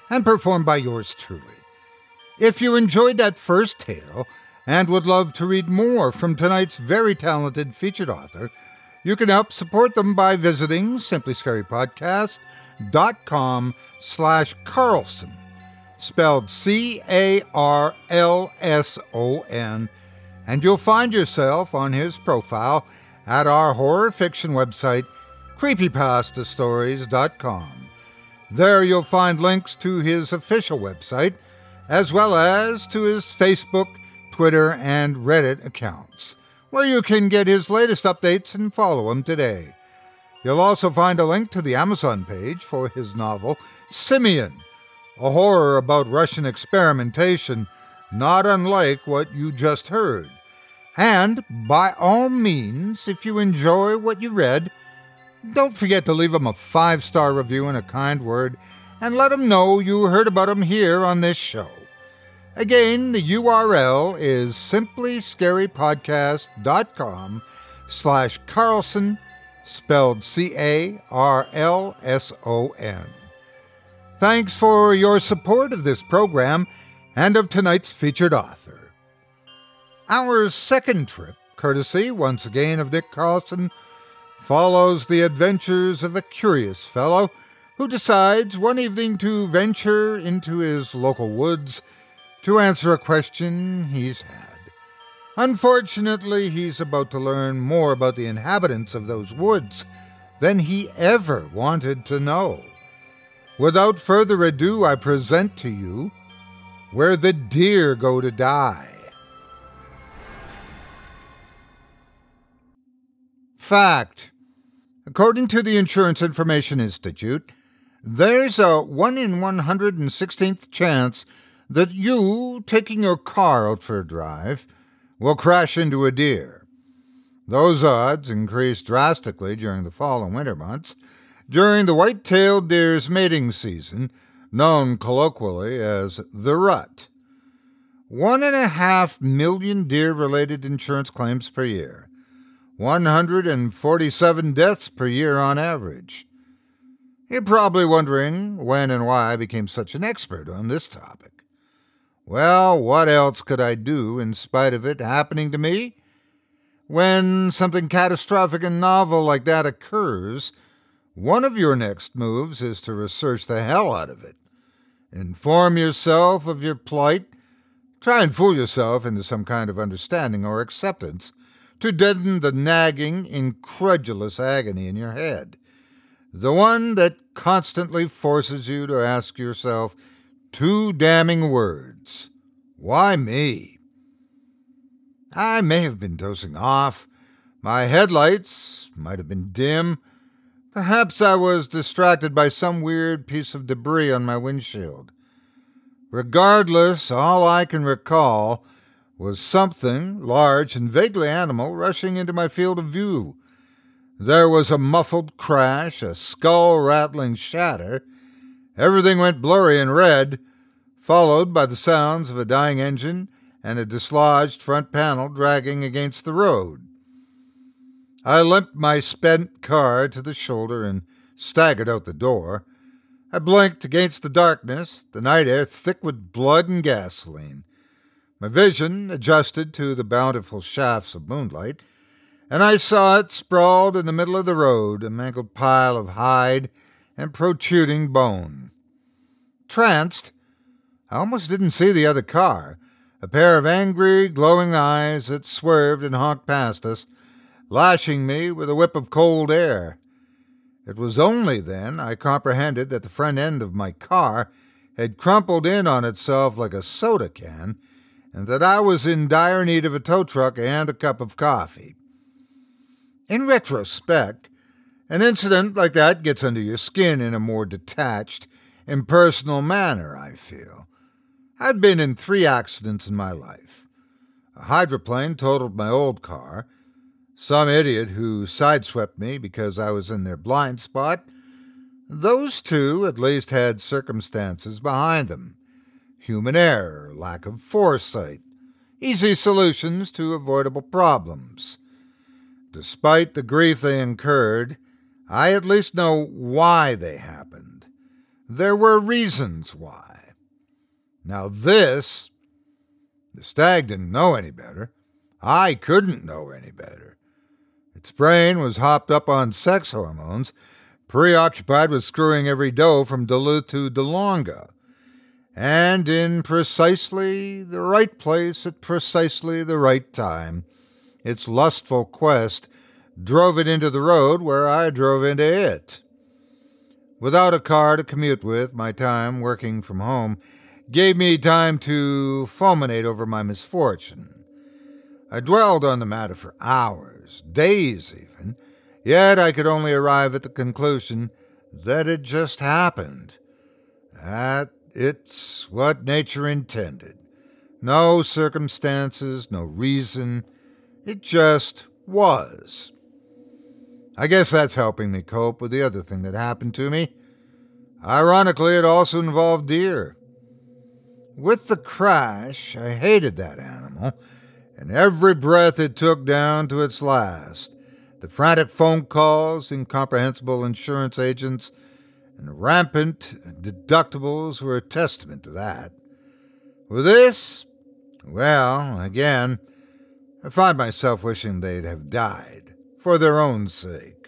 and performed by yours truly. If you enjoyed that first tale and would love to read more from tonight's very talented featured author, you can help support them by visiting simply scary podcast dot com slash Carlson, spelled C A R L S O N, and you'll find yourself on his profile at our horror fiction website, creepypasta stories dot com. There you'll find links to his official website, as well as to his Facebook, Twitter, and Reddit accounts, where you can get his latest updates and follow him today. You'll also find a link to the Amazon page for his novel, Simeon, a horror about Russian experimentation, not unlike what you just heard. And, by all means, if you enjoy what you read, don't forget to leave him a five-star review and a kind word, and let him know you heard about him here on this show. Again, the U R L is simply scary podcast dot com slash Carlson, spelled C A R L S O N. Thanks for your support of this program and of tonight's featured author. Our second trip, courtesy once again of Dick Carlson, follows the adventures of a curious fellow who decides one evening to venture into his local woods to answer a question he's had. Unfortunately, he's about to learn more about the inhabitants of those woods than he ever wanted to know. Without further ado, I present to you Where the Deer Go to Die. Fact. According to the Insurance Information Institute, there's a one in one hundred sixteenth chance that you, taking your car out for a drive, will crash into a deer. Those odds increase drastically during the fall and winter months, during the white-tailed deer's mating season, known colloquially as the rut. One and a half million deer-related insurance claims per year. one hundred forty-seven deaths per year on average. You're probably wondering when and why I became such an expert on this topic. Well, what else could I do in spite of it happening to me? When something catastrophic and novel like that occurs, one of your next moves is to research the hell out of it. Inform yourself of your plight. Try and fool yourself into some kind of understanding or acceptance to deaden the nagging, incredulous agony in your head. The one that constantly forces you to ask yourself two damning words. Why me? I may have been dozing off. My headlights might have been dim. Perhaps I was distracted by some weird piece of debris on my windshield. Regardless, all I can recall was something, large and vaguely animal, rushing into my field of view. There was a muffled crash, a skull-rattling shatter. Everything went blurry and red, followed by the sounds of a dying engine and a dislodged front panel dragging against the road. I limped my spent car to the shoulder and staggered out the door. I blinked against the darkness, the night air thick with blood and gasoline. My vision adjusted to the bountiful shafts of moonlight, and I saw it sprawled in the middle of the road, a mangled pile of hide and protruding bone. Tranced, I almost didn't see the other car, a pair of angry, glowing eyes that swerved and honked past us, lashing me with a whip of cold air. It was only then I comprehended that the front end of my car had crumpled in on itself like a soda can, and that I was in dire need of a tow truck and a cup of coffee. In retrospect, an incident like that gets under your skin in a more detached, impersonal manner, I feel. I'd been in three accidents in my life. A hydroplane totaled my old car, some idiot who sideswept me because I was in their blind spot. Those two at least had circumstances behind them. Human error, lack of foresight, easy solutions to avoidable problems. Despite the grief they incurred, I at least know why they happened. there were reasons why. Now this, the stag didn't know any better. I couldn't know any better. Its brain was hopped up on sex hormones, preoccupied with screwing every doe from Duluth to DeLonga, and in precisely the right place at precisely the right time, its lustful quest drove it into the road where I drove into it. Without a car to commute with, my time working from home gave me time to fulminate over my misfortune. I dwelled on the matter for hours, days even, yet I could only arrive at the conclusion that it just happened. That it's what nature intended. No circumstances, no reason. It just was. I guess that's helping me cope with the other thing that happened to me. Ironically, it also involved deer. With the crash, I hated that animal, and every breath it took down to its last. The frantic phone calls, incomprehensible insurance agents, and rampant deductibles were a testament to that. With this, well, again, I find myself wishing they'd have died. For their own sake.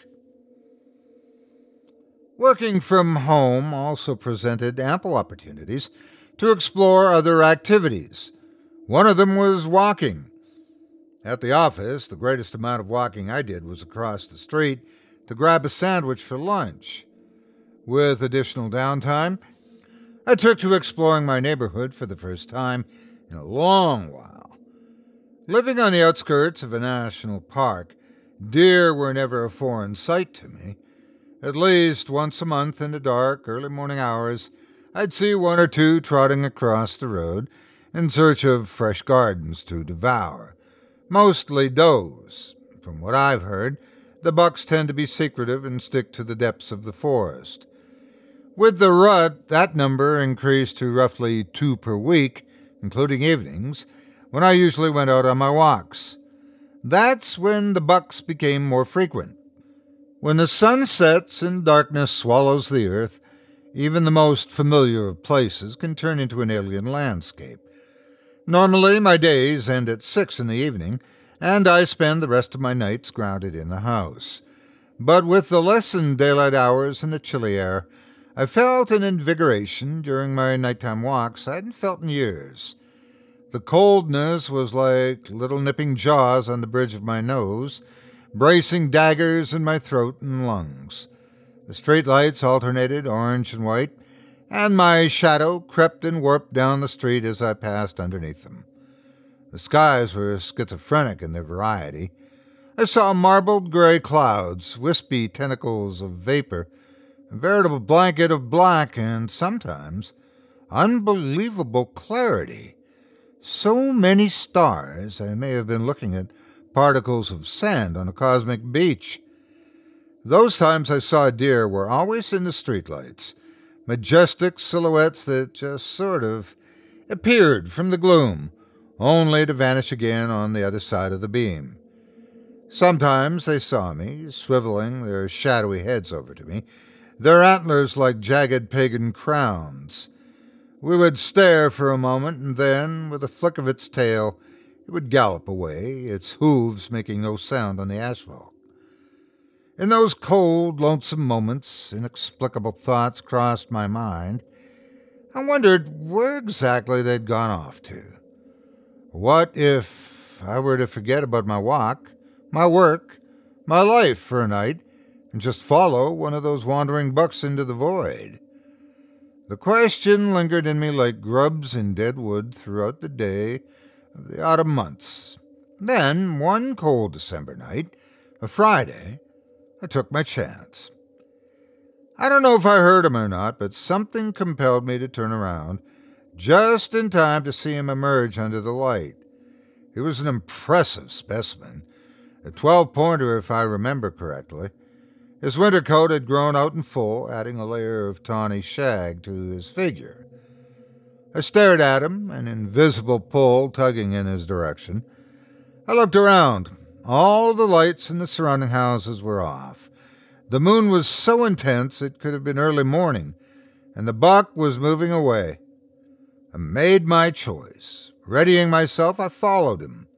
Working from home also presented ample opportunities to explore other activities. One of them was walking. At the office, the greatest amount of walking I did was across the street to grab a sandwich for lunch. With additional downtime, I took to exploring my neighborhood for the first time in a long while. Living on the outskirts of a national park, deer were never a foreign sight to me. At least once a month in the dark, early morning hours, I'd see one or two trotting across the road in search of fresh gardens to devour. Mostly does. From what I've heard, the bucks tend to be secretive and stick to the depths of the forest. With the rut, that number increased to roughly two per week, including evenings, when I usually went out on my walks. That's when the bucks became more frequent. When the sun sets and darkness swallows the earth, even the most familiar of places can turn into an alien landscape. Normally, my days end at six in the evening, and I spend the rest of my nights grounded in the house. But with the lessened daylight hours and the chilly air, I felt an invigoration during my nighttime walks I hadn't felt in years. The coldness was like little nipping jaws on the bridge of my nose, bracing daggers in my throat and lungs. The streetlights alternated orange and white, and my shadow crept and warped down the street as I passed underneath them. The skies were schizophrenic in their variety. I saw marbled gray clouds, wispy tentacles of vapor, a veritable blanket of black, and sometimes unbelievable clarity. So many stars, I may have been looking at particles of sand on a cosmic beach. Those times I saw deer were always in the streetlights, majestic silhouettes that just sort of appeared from the gloom, only to vanish again on the other side of the beam. Sometimes they saw me, swiveling their shadowy heads over to me, their antlers like jagged pagan crowns. We would stare for a moment, and then, with a flick of its tail, it would gallop away, its hooves making no sound on the asphalt. In those cold, lonesome moments, inexplicable thoughts crossed my mind. I wondered where exactly they'd gone off to. What if I were to forget about my walk, my work, my life for a night, and just follow one of those wandering bucks into the void? The question lingered in me like grubs in dead wood throughout the day of the autumn months. Then, one cold December night, a Friday, I took my chance. I don't know if I heard him or not, but something compelled me to turn around, just in time to see him emerge under the light. He was an impressive specimen, a twelve-pointer if I remember correctly. His winter coat had grown out in full, adding a layer of tawny shag to his figure. I stared at him, an invisible pull tugging in his direction. I looked around. All the lights in the surrounding houses were off. The moon was so intense it could have been early morning, and the buck was moving away. I made my choice. Readying myself, I followed him.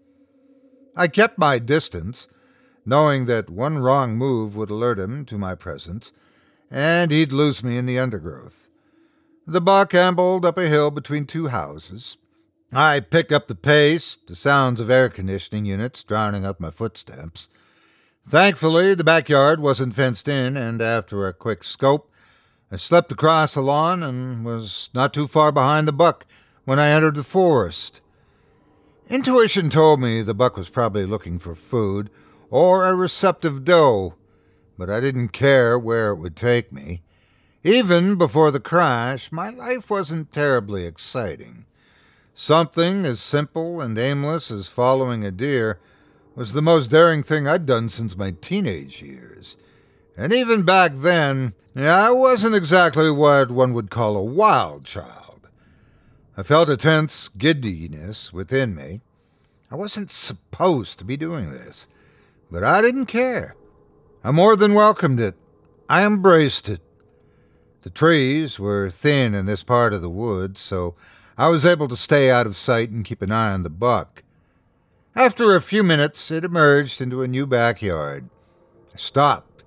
I kept my distance, knowing that one wrong move would alert him to my presence, and he'd lose me in the undergrowth. The buck ambled up a hill between two houses. I picked up the pace, the sounds of air conditioning units drowning out my footsteps. Thankfully, the backyard wasn't fenced in, and after a quick scope, I slipped across the lawn and was not too far behind the buck when I entered the forest. Intuition told me the buck was probably looking for food or a receptive doe, but I didn't care where it would take me. Even before the crash, my life wasn't terribly exciting. Something as simple and aimless as following a deer was the most daring thing I'd done since my teenage years. And even back then, I wasn't exactly what one would call a wild child. I felt a tense giddiness within me. I wasn't supposed to be doing this, but I didn't care. I more than welcomed it. I embraced it. The trees were thin in this part of the woods, so I was able to stay out of sight and keep an eye on the buck. After a few minutes, it emerged into a new backyard. I stopped.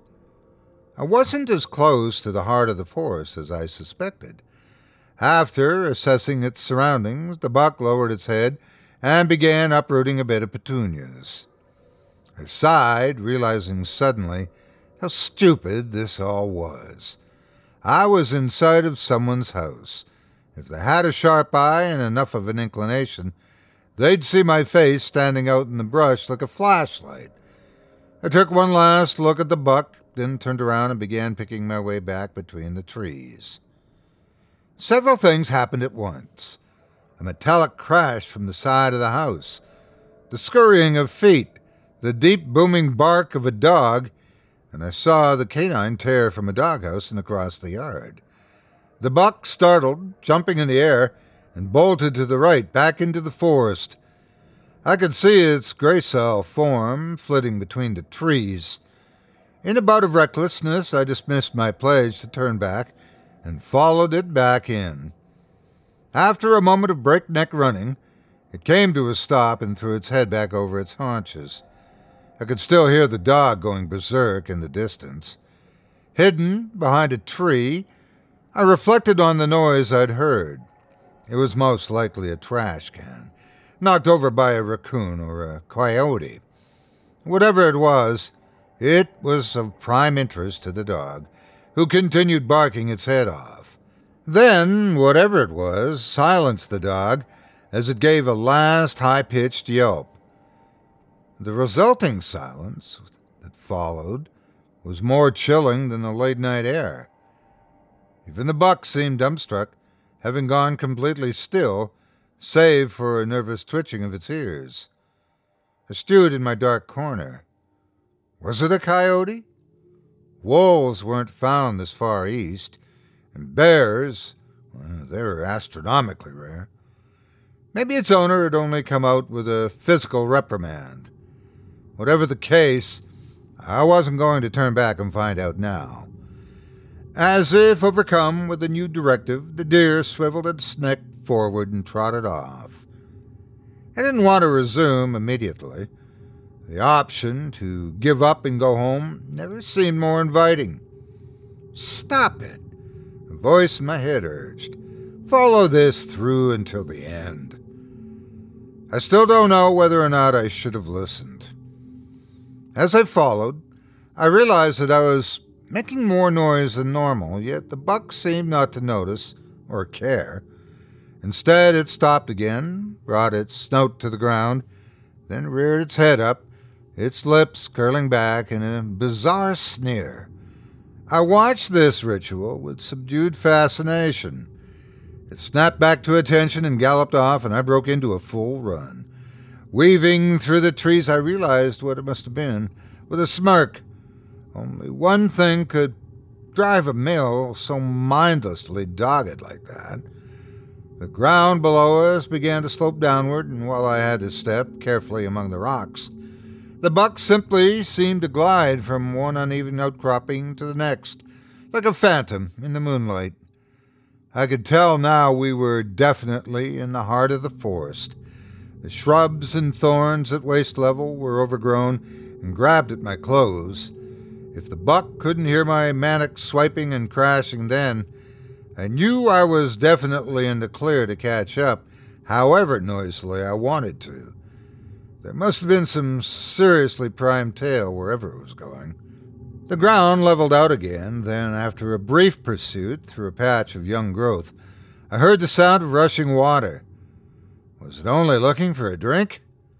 I wasn't as close to the heart of the forest as I suspected. After assessing its surroundings, the buck lowered its head and began uprooting a bed of petunias. I sighed, realizing suddenly how stupid this all was. I was in sight of someone's house. If they had a sharp eye and enough of an inclination, they'd see my face standing out in the brush like a flashlight. I took one last look at the buck, then turned around and began picking my way back between the trees. Several things happened at once. A metallic crash from the side of the house, the scurrying of feet, the deep booming bark of a dog, and I saw the canine tear from a doghouse and across the yard. The buck, startled, jumping in the air, and bolted to the right, back into the forest. I could see its gracile form flitting between the trees. In a bout of recklessness, I dismissed my pledge to turn back and followed it back in. After a moment of breakneck running, it came to a stop and threw its head back over its haunches. I could still hear the dog going berserk in the distance. Hidden behind a tree, I reflected on the noise I'd heard. It was most likely a trash can, knocked over by a raccoon or a coyote. Whatever it was, it was of prime interest to the dog, who continued barking its head off. Then, whatever it was, silenced the dog as it gave a last high-pitched yelp. The resulting silence that followed was more chilling than the late-night air. Even the buck seemed dumbstruck, having gone completely still, save for a nervous twitching of its ears. I stewed in my dark corner. Was it a coyote? Wolves weren't found this far east, and bears, well, they were astronomically rare. Maybe its owner had only come out with a physical reprimand. Whatever the case, I wasn't going to turn back and find out now. As if overcome with a new directive, the deer swiveled its neck forward and trotted off. I didn't want to resume immediately. The option to give up and go home never seemed more inviting. "Stop it," a voice in my head urged. "Follow this through until the end." I still don't know whether or not I should have listened. As I followed, I realized that I was making more noise than normal, yet the buck seemed not to notice or care. Instead, it stopped again, brought its snout to the ground, then reared its head up, its lips curling back in a bizarre sneer. I watched this ritual with subdued fascination. It snapped back to attention and galloped off, and I broke into a full run. Weaving through the trees, I realized what it must have been, with a smirk. Only one thing could drive a male so mindlessly dogged like that. The ground below us began to slope downward, and while I had to step carefully among the rocks, the buck simply seemed to glide from one uneven outcropping to the next, like a phantom in the moonlight. I could tell now we were definitely in the heart of the forest. The shrubs and thorns at waist level were overgrown and grabbed at my clothes. If the buck couldn't hear my manic swiping and crashing then, I knew I was definitely in the clear to catch up, however noisily I wanted to. There must have been some seriously primed tail wherever it was going. The ground leveled out again, then after a brief pursuit through a patch of young growth, I heard the sound of rushing water. Was it only looking for a drink?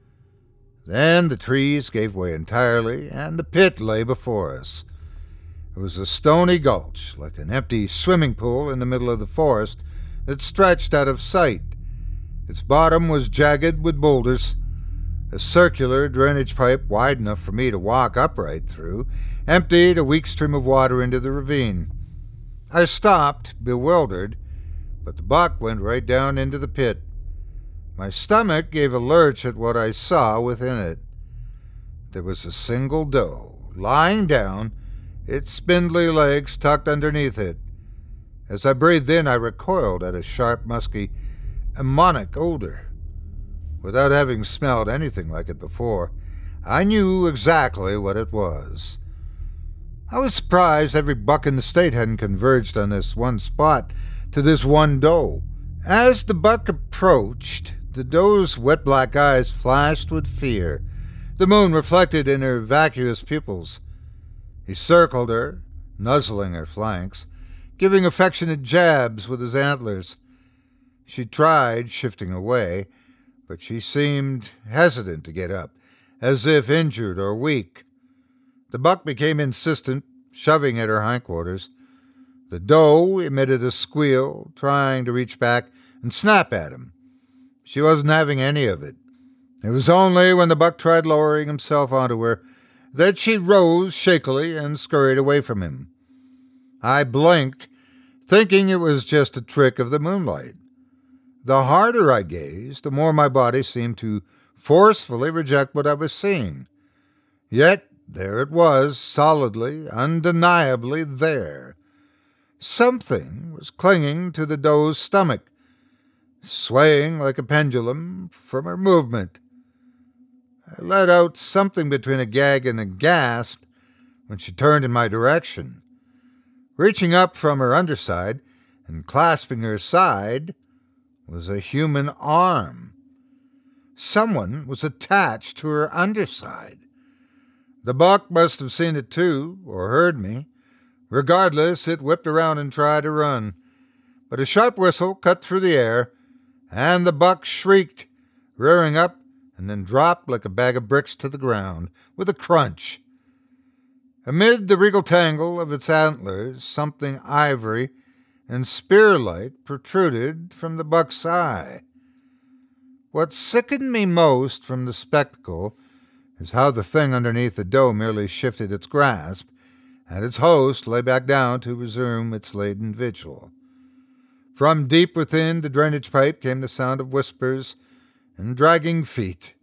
Then the trees gave way entirely, and the pit lay before us. It was a stony gulch, like an empty swimming pool in the middle of the forest, that stretched out of sight. Its bottom was jagged with boulders. A circular drainage pipe wide enough for me to walk upright through emptied a weak stream of water into the ravine. I stopped, bewildered, but the buck went right down into the pit. My stomach gave a lurch at what I saw within it. There was a single doe, lying down, its spindly legs tucked underneath it. As I breathed in, I recoiled at a sharp, musky, ammonic odor. Without having smelled anything like it before, I knew exactly what it was. I was surprised every buck in the state hadn't converged on this one spot to this one doe. As the buck approached, the doe's wet black eyes flashed with fear, the moon reflected in her vacuous pupils. He circled her, nuzzling her flanks, giving affectionate jabs with his antlers. She tried shifting away, but she seemed hesitant to get up, as if injured or weak. The buck became insistent, shoving at her hindquarters. The doe emitted a squeal, trying to reach back and snap at him. She wasn't having any of it. It was only when the buck tried lowering himself onto her that she rose shakily and scurried away from him. I blinked, thinking it was just a trick of the moonlight. The harder I gazed, the more my body seemed to forcefully reject what I was seeing. Yet there it was, solidly, undeniably there. Something was clinging to the doe's stomach, swaying like a pendulum from her movement. I let out something between a gag and a gasp when she turned in my direction. Reaching up from her underside and clasping her side was a human arm. Someone was attached to her underside. The buck must have seen it too, or heard me. Regardless, it whipped around and tried to run. But a sharp whistle cut through the air, and the buck shrieked, rearing up, and then dropped like a bag of bricks to the ground, with a crunch. Amid the regal tangle of its antlers, something ivory and spear-like protruded from the buck's eye. What sickened me most from the spectacle is how the thing underneath the doe merely shifted its grasp, and its host lay back down to resume its laden vigil. From deep within the drainage pipe came the sound of whispers and dragging feet.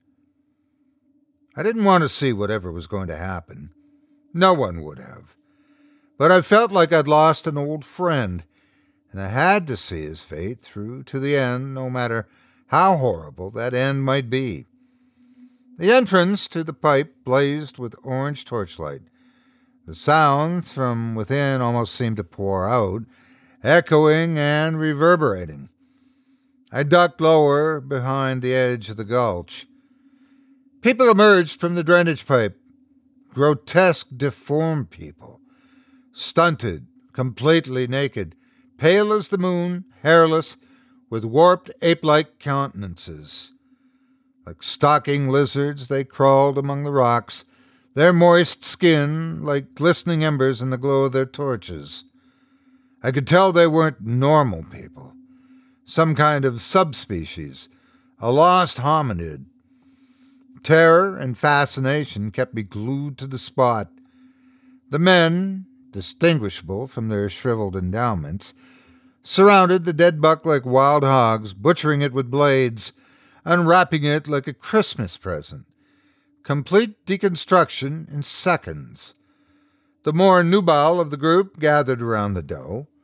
I didn't want to see whatever was going to happen. No one would have. But I felt like I'd lost an old friend, and I had to see his fate through to the end, no matter how horrible that end might be. The entrance to the pipe blazed with orange torchlight. The sounds from within almost seemed to pour out, echoing and reverberating. I ducked lower behind the edge of the gulch. People emerged from the drainage pipe. Grotesque, deformed people. Stunted, completely naked, pale as the moon, hairless, with warped ape-like countenances. Like stalking lizards, they crawled among the rocks, their moist skin like glistening embers in the glow of their torches. I could tell they weren't normal people. Some kind of subspecies, a lost hominid. Terror and fascination kept me glued to the spot. The men, distinguishable from their shriveled endowments, surrounded the dead buck like wild hogs, butchering it with blades, unwrapping it like a Christmas present. Complete deconstruction in seconds. The more nubile of the group gathered around the doe.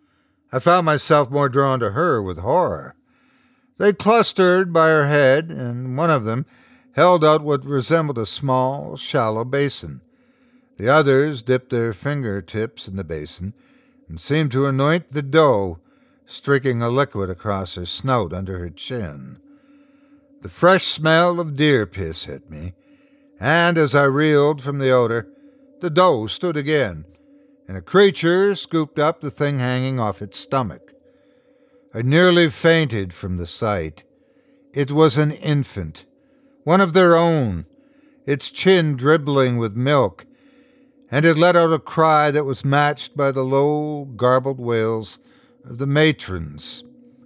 I found myself more drawn to her with horror. They clustered by her head, and one of them held out what resembled a small, shallow basin. The others dipped their fingertips in the basin and seemed to anoint the dough, streaking a liquid across her snout under her chin. The fresh smell of deer piss hit me, and as I reeled from the odor, the dough stood again, and a creature scooped up the thing hanging off its stomach. I nearly fainted from the sight. It was an infant, one of their own, its chin dribbling with milk, and it let out a cry that was matched by the low, garbled wails of the matrons.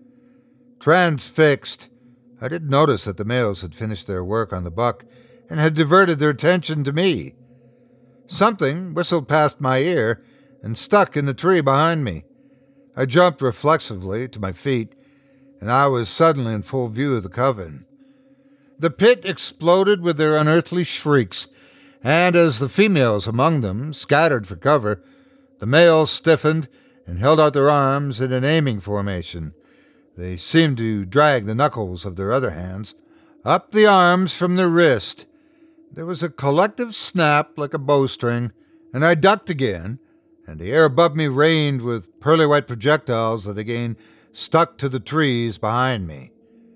Transfixed, I didn't notice that the males had finished their work on the buck and had diverted their attention to me. Something whistled past my ear and stuck in the tree behind me. I jumped reflexively to my feet, and I was suddenly in full view of the coven. The pit exploded with their unearthly shrieks, and as the females among them scattered for cover, the males stiffened and held out their arms in an aiming formation. They seemed to drag the knuckles of their other hands up the arms from their wrist. There was a collective snap like a bowstring, and I ducked again, and the air above me rained with pearly white projectiles that again stuck to the trees behind me.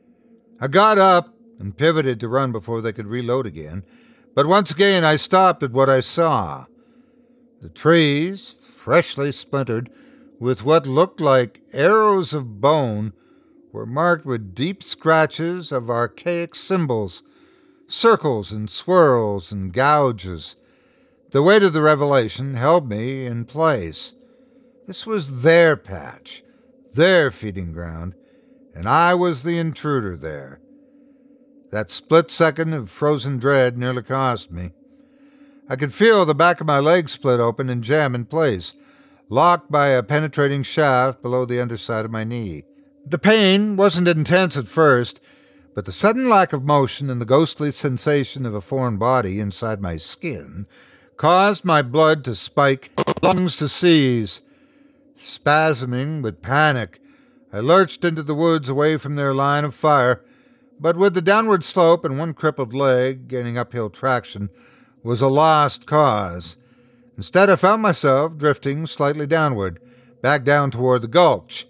I got up and pivoted to run before they could reload again, but once again I stopped at what I saw. The trees, freshly splintered, with what looked like arrows of bone, were marked with deep scratches of archaic symbols, circles and swirls and gouges. The weight of the revelation held me in place. This was their patch, their feeding ground, and I was the intruder there. That split second of frozen dread nearly cost me. I could feel the back of my leg split open and jam in place, locked by a penetrating shaft below the underside of my knee. The pain wasn't intense at first, but the sudden lack of motion and the ghostly sensation of a foreign body inside my skin caused my blood to spike, lungs to seize. Spasming with panic, I lurched into the woods away from their line of fire, but with the downward slope and one crippled leg gaining uphill traction was a lost cause. Instead, I found myself drifting slightly downward, back down toward the gulch.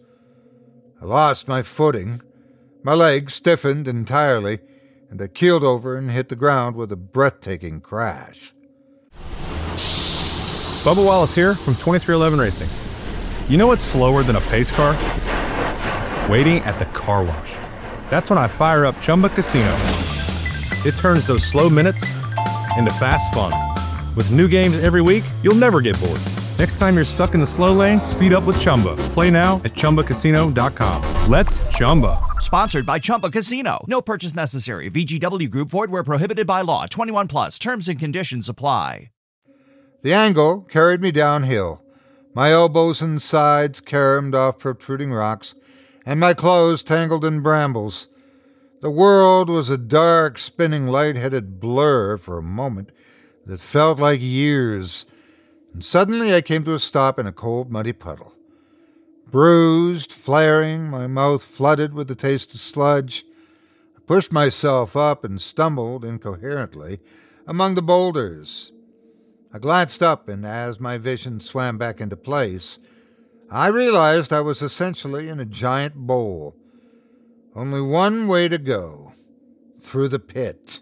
I lost my footing. My legs stiffened entirely, and I keeled over and hit the ground with a breathtaking crash. Bubba Wallace here from twenty-three eleven Racing. You know what's slower than a pace car? Waiting at the car wash. That's when I fire up Chumba Casino. It turns those slow minutes into fast fun. With new games every week, you'll never get bored. Next time you're stuck in the slow lane, speed up with Chumba. Play now at Chumba Casino dot com. Let's Chumba. Sponsored by Chumba Casino. No purchase necessary. V G W Group. Void where prohibited by law. twenty-one plus. Terms and conditions apply. The angle carried me downhill. My elbows and sides caromed off protruding rocks, and my clothes tangled in brambles. The world was a dark, spinning, light-headed blur for a moment that felt like years, and suddenly I came to a stop in a cold, muddy puddle. Bruised, flaring, my mouth flooded with the taste of sludge, I pushed myself up and stumbled incoherently among the boulders. I glanced up, and as my vision swam back into place, I realized I was essentially in a giant bowl. Only one way to go, through the pit.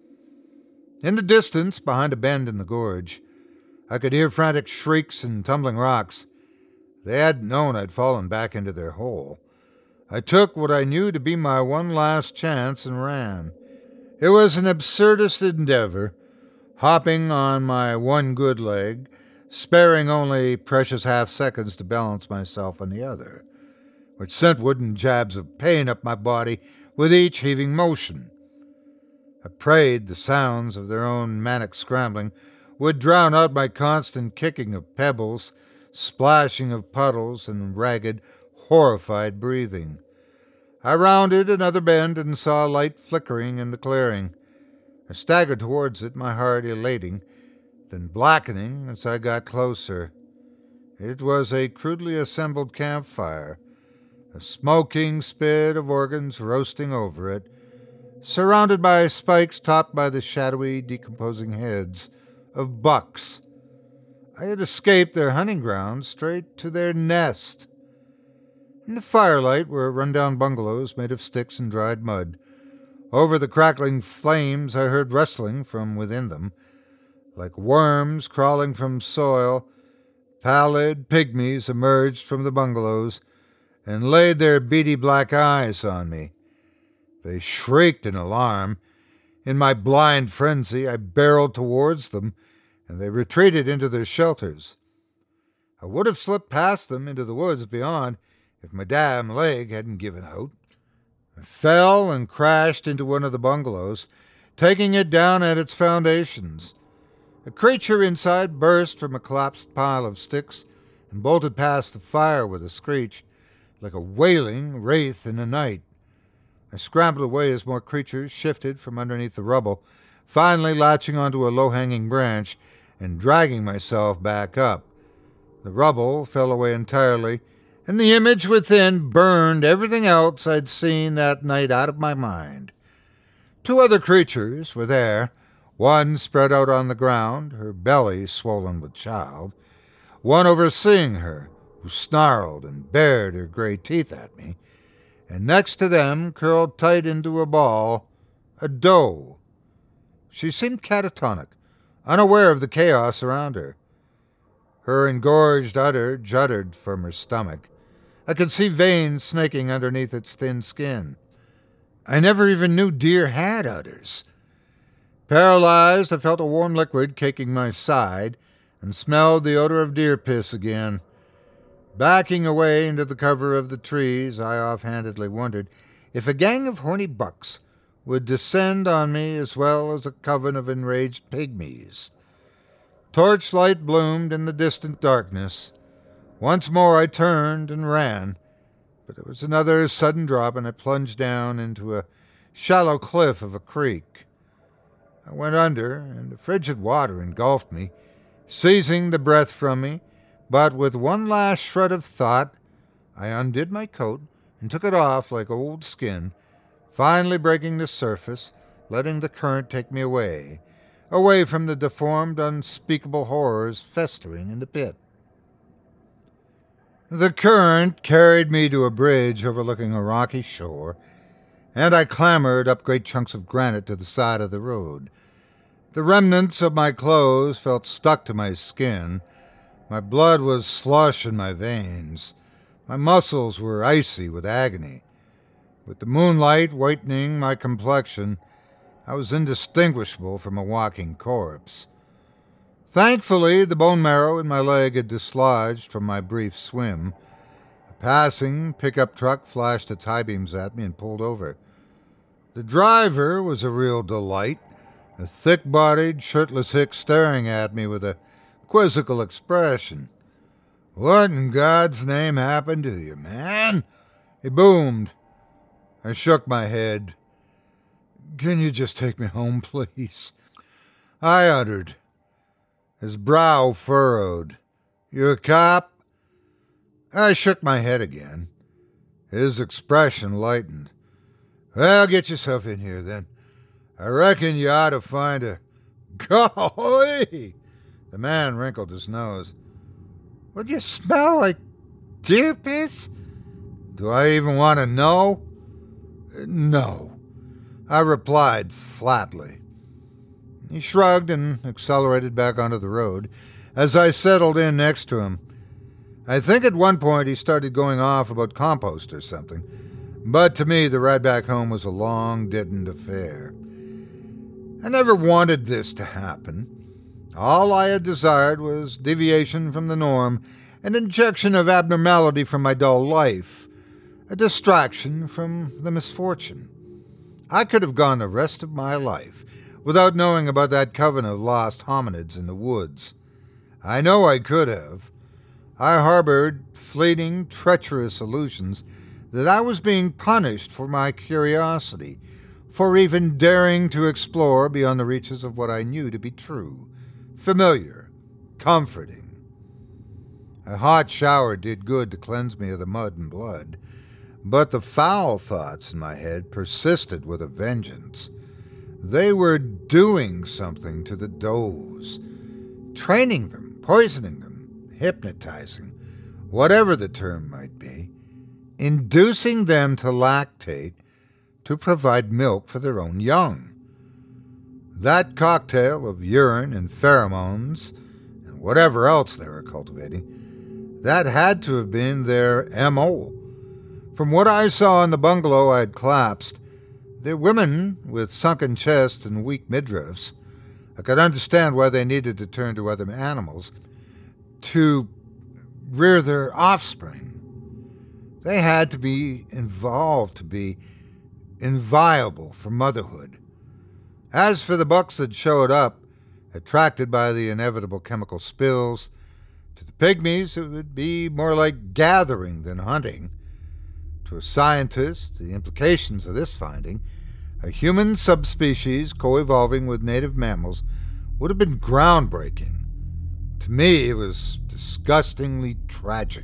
In the distance, behind a bend in the gorge, I could hear frantic shrieks and tumbling rocks. They hadn't known I'd fallen back into their hole. I took what I knew to be my one last chance and ran. It was an absurdist endeavor, hopping on my one good leg, sparing only precious half seconds to balance myself on the other, which sent wooden jabs of pain up my body with each heaving motion. I prayed the sounds of their own manic scrambling would drown out my constant kicking of pebbles, splashing of puddles, and ragged, horrified breathing. I rounded another bend and saw light flickering in the clearing. I staggered towards it, my heart elating, then blackening as I got closer. It was a crudely assembled campfire, a smoking spit of organs roasting over it, surrounded by spikes topped by the shadowy, decomposing heads of bucks. I had escaped their hunting ground straight to their nest. In the firelight were rundown bungalows made of sticks and dried mud. Over the crackling flames I heard rustling from within them. Like worms crawling from soil, pallid pygmies emerged from the bungalows and laid their beady black eyes on me. They shrieked in alarm. In my blind frenzy, I barreled towards them, and they retreated into their shelters. I would have slipped past them into the woods beyond if my damn leg hadn't given out. I fell and crashed into one of the bungalows, taking it down at its foundations. A creature inside burst from a collapsed pile of sticks and bolted past the fire with a screech, like a wailing wraith in the night. I scrambled away as more creatures shifted from underneath the rubble, finally latching onto a low-hanging branch and dragging myself back up. The rubble fell away entirely, and the image within burned everything else I'd seen that night out of my mind. Two other creatures were there, one spread out on the ground, her belly swollen with child, one overseeing her, who snarled and bared her gray teeth at me, and next to them, curled tight into a ball, a doe. She seemed catatonic, unaware of the chaos around her. Her engorged udder jutted from her stomach. I could see veins snaking underneath its thin skin. I never even knew deer had udders. Paralyzed, I felt a warm liquid caking my side and smelled the odor of deer piss again. Backing away into the cover of the trees, I offhandedly wondered if a gang of horny bucks would descend on me as well as a coven of enraged pygmies. Torchlight bloomed in the distant darkness. Once more I turned and ran, but there was another sudden drop, and I plunged down into a shallow cliff of a creek. I went under, and the frigid water engulfed me, seizing the breath from me, but with one last shred of thought, I undid my coat and took it off like old skin, finally breaking the surface, letting the current take me away, away from the deformed, unspeakable horrors festering in the pit. The current carried me to a bridge overlooking a rocky shore, and I clambered up great chunks of granite to the side of the road. The remnants of my clothes felt stuck to my skin. My blood was slush in my veins. My muscles were icy with agony. With the moonlight whitening my complexion, I was indistinguishable from a walking corpse. Thankfully, the bone marrow in my leg had dislodged from my brief swim. A passing pickup truck flashed its high beams at me and pulled over. The driver was a real delight, a thick-bodied, shirtless hick staring at me with a quizzical expression. "What in God's name happened to you, man?" he boomed. I shook my head. "Can you just take me home, please?" I uttered. His brow furrowed. "You a cop?" I shook my head again. His expression lightened. "Well, get yourself in here, then. I reckon you ought to find a..." "Golly!" The man wrinkled his nose. "Would you smell like deer piss?" "Do I even want to know?" "No," I replied flatly. He shrugged and accelerated back onto the road as I settled in next to him. I think at one point he started going off about compost or something, but to me the ride back home was a long-deadened affair. I never wanted this to happen. All I had desired was deviation from the norm, an injection of abnormality from my dull life, a distraction from the misfortune. I could have gone the rest of my life without knowing about that coven of lost hominids in the woods. I know I could have. I harbored fleeting, treacherous illusions that I was being punished for my curiosity, for even daring to explore beyond the reaches of what I knew to be true, familiar, comforting. A hot shower did good to cleanse me of the mud and blood, but the foul thoughts in my head persisted with a vengeance. They were doing something to the does, training them, poisoning them, hypnotizing, whatever the term might be, inducing them to lactate to provide milk for their own young. That cocktail of urine and pheromones and whatever else they were cultivating, that had to have been their M O. From what I saw in the bungalow I'd collapsed, the women with sunken chests and weak midriffs, I could understand why they needed to turn to other animals to rear their offspring. They had to be involved to be inviolable for motherhood. As for the bucks that showed up, attracted by the inevitable chemical spills, to the pygmies it would be more like gathering than hunting. To a scientist, the implications of this finding, a human subspecies co-evolving with native mammals, would have been groundbreaking. To me, it was disgustingly tragic.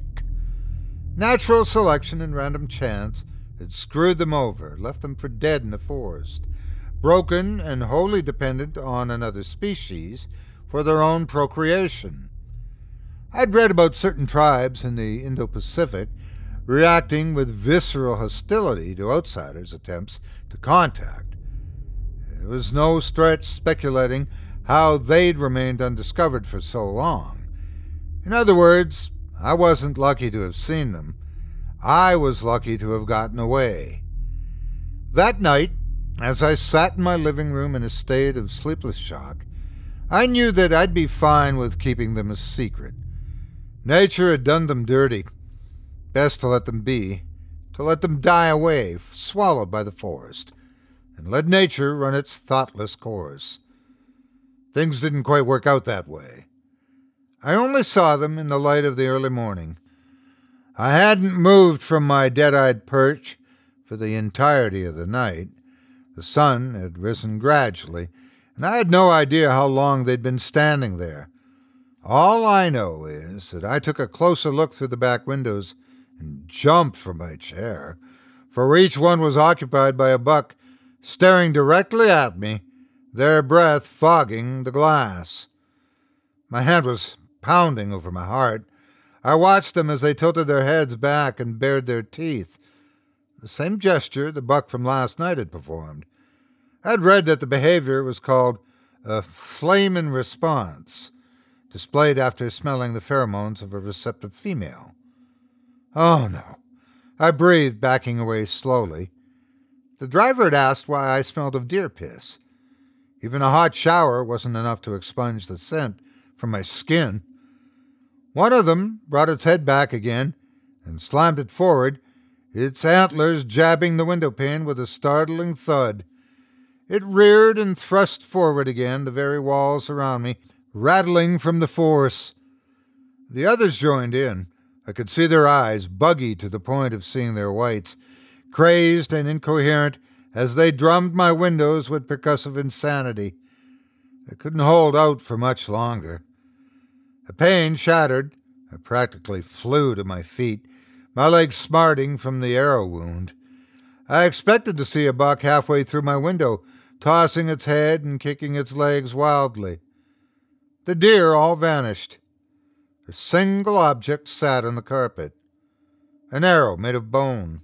Natural selection and random chance had screwed them over, left them for dead in the forest, broken and wholly dependent on another species for their own procreation. I'd read about certain tribes in the Indo-Pacific reacting with visceral hostility to outsiders' attempts to contact. It was no stretch speculating how they'd remained undiscovered for so long. In other words, I wasn't lucky to have seen them. I was lucky to have gotten away. That night, as I sat in my living room in a state of sleepless shock, I knew that I'd be fine with keeping them a secret. Nature had done them dirty. Best to let them be, to let them die away, swallowed by the forest, and let nature run its thoughtless course. Things didn't quite work out that way. I only saw them in the light of the early morning. I hadn't moved from my dead-eyed perch for the entirety of the night. The sun had risen gradually, and I had no idea how long they'd been standing there. All I know is that I took a closer look through the back windows and jumped from my chair, for each one was occupied by a buck staring directly at me, their breath fogging the glass. My hand was pounding over my heart. I watched them as they tilted their heads back and bared their teeth, the same gesture the buck from last night had performed. I'd read that the behavior was called a flamin' response, displayed after smelling the pheromones of a receptive female. Oh, no. I breathed, backing away slowly. The driver had asked why I smelled of deer piss. Even a hot shower wasn't enough to expunge the scent from my skin. One of them brought its head back again and slammed it forward, its antlers jabbing the windowpane with a startling thud. It reared and thrust forward again, the very walls around me rattling from the force. The others joined in. I could see their eyes, buggy to the point of seeing their whites, crazed and incoherent as they drummed my windows with percussive insanity. I couldn't hold out for much longer. A pane shattered. I practically flew to my feet, my legs smarting from the arrow wound. I expected to see a buck halfway through my window, tossing its head and kicking its legs wildly. The deer all vanished. A single object sat on the carpet, an arrow made of bone.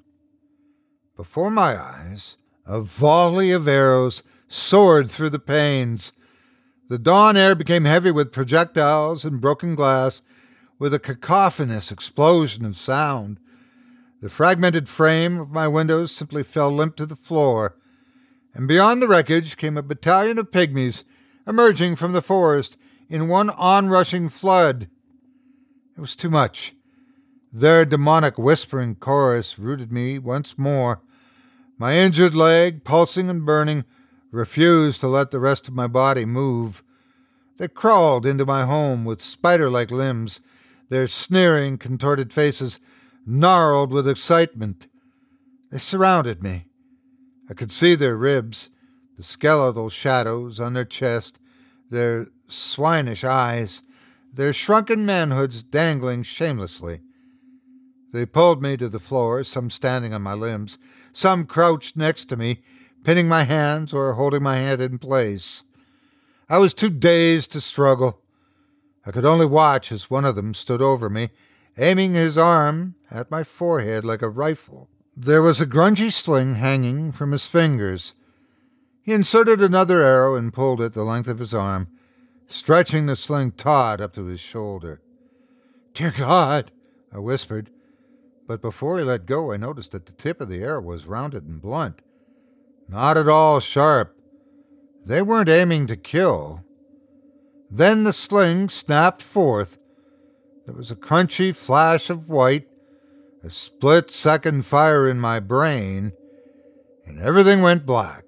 Before my eyes, a volley of arrows soared through the panes. The dawn air became heavy with projectiles and broken glass, with a cacophonous explosion of sound. The fragmented frame of my windows simply fell limp to the floor, and beyond the wreckage came a battalion of pygmies emerging from the forest in one onrushing flood. It was too much. Their demonic whispering chorus rooted me once more. My injured leg, pulsing and burning, refused to let the rest of my body move. They crawled into my home with spider-like limbs, their sneering, contorted faces gnarled with excitement. They surrounded me. I could see their ribs, the skeletal shadows on their chest, their swinish eyes, their shrunken manhoods dangling shamelessly. They pulled me to the floor, some standing on my limbs, some crouched next to me, pinning my hands or holding my head in place. I was too dazed to struggle. I could only watch as one of them stood over me, aiming his arm at my forehead like a rifle. There was a grungy sling hanging from his fingers. He inserted another arrow and pulled it the length of his arm, stretching the sling taut up to his shoulder. "Dear God," I whispered, but before he let go I noticed that the tip of the arrow was rounded and blunt, not at all sharp. They weren't aiming to kill. Then the sling snapped forth. There was a crunchy flash of white, a split-second fire in my brain, and everything went black.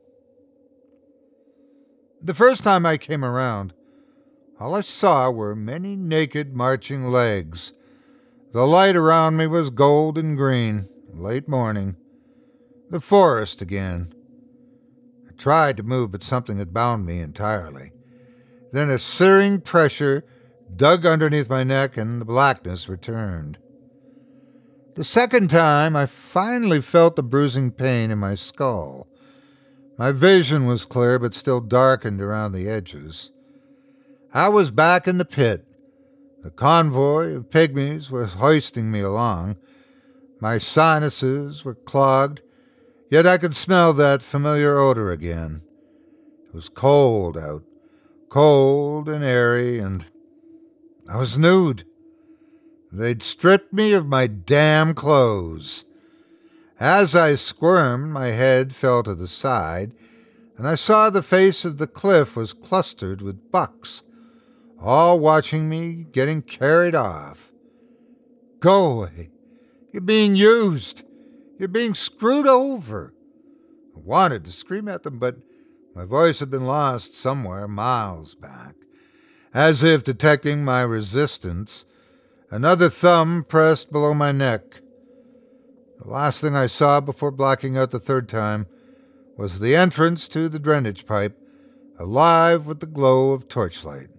The first time I came around, all I saw were many naked marching legs. The light around me was gold and green, late morning. The forest again. I tried to move, but something had bound me entirely. Then a searing pressure dug underneath my neck, and the blackness returned. The second time, I finally felt the bruising pain in my skull. My vision was clear, but still darkened around the edges. I was back in the pit. The convoy of pygmies was hoisting me along. My sinuses were clogged, yet I could smell that familiar odor again. It was cold out, cold and airy, and I was nude. They'd stripped me of my damn clothes. As I squirmed, my head fell to the side, and I saw the face of the cliff was clustered with bucks, all watching me getting carried off. "Go away. You're being used. You're being screwed over." I wanted to scream at them, but my voice had been lost somewhere miles back. As if detecting my resistance, another thumb pressed below my neck. The last thing I saw before blacking out the third time was the entrance to the drainage pipe, alive with the glow of torchlight.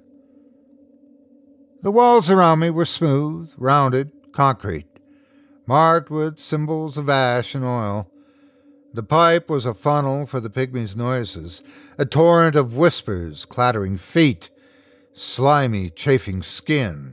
The walls around me were smooth, rounded, concrete, marked with symbols of ash and oil. The pipe was a funnel for the pygmies' noises, a torrent of whispers, clattering feet, slimy, chafing skin.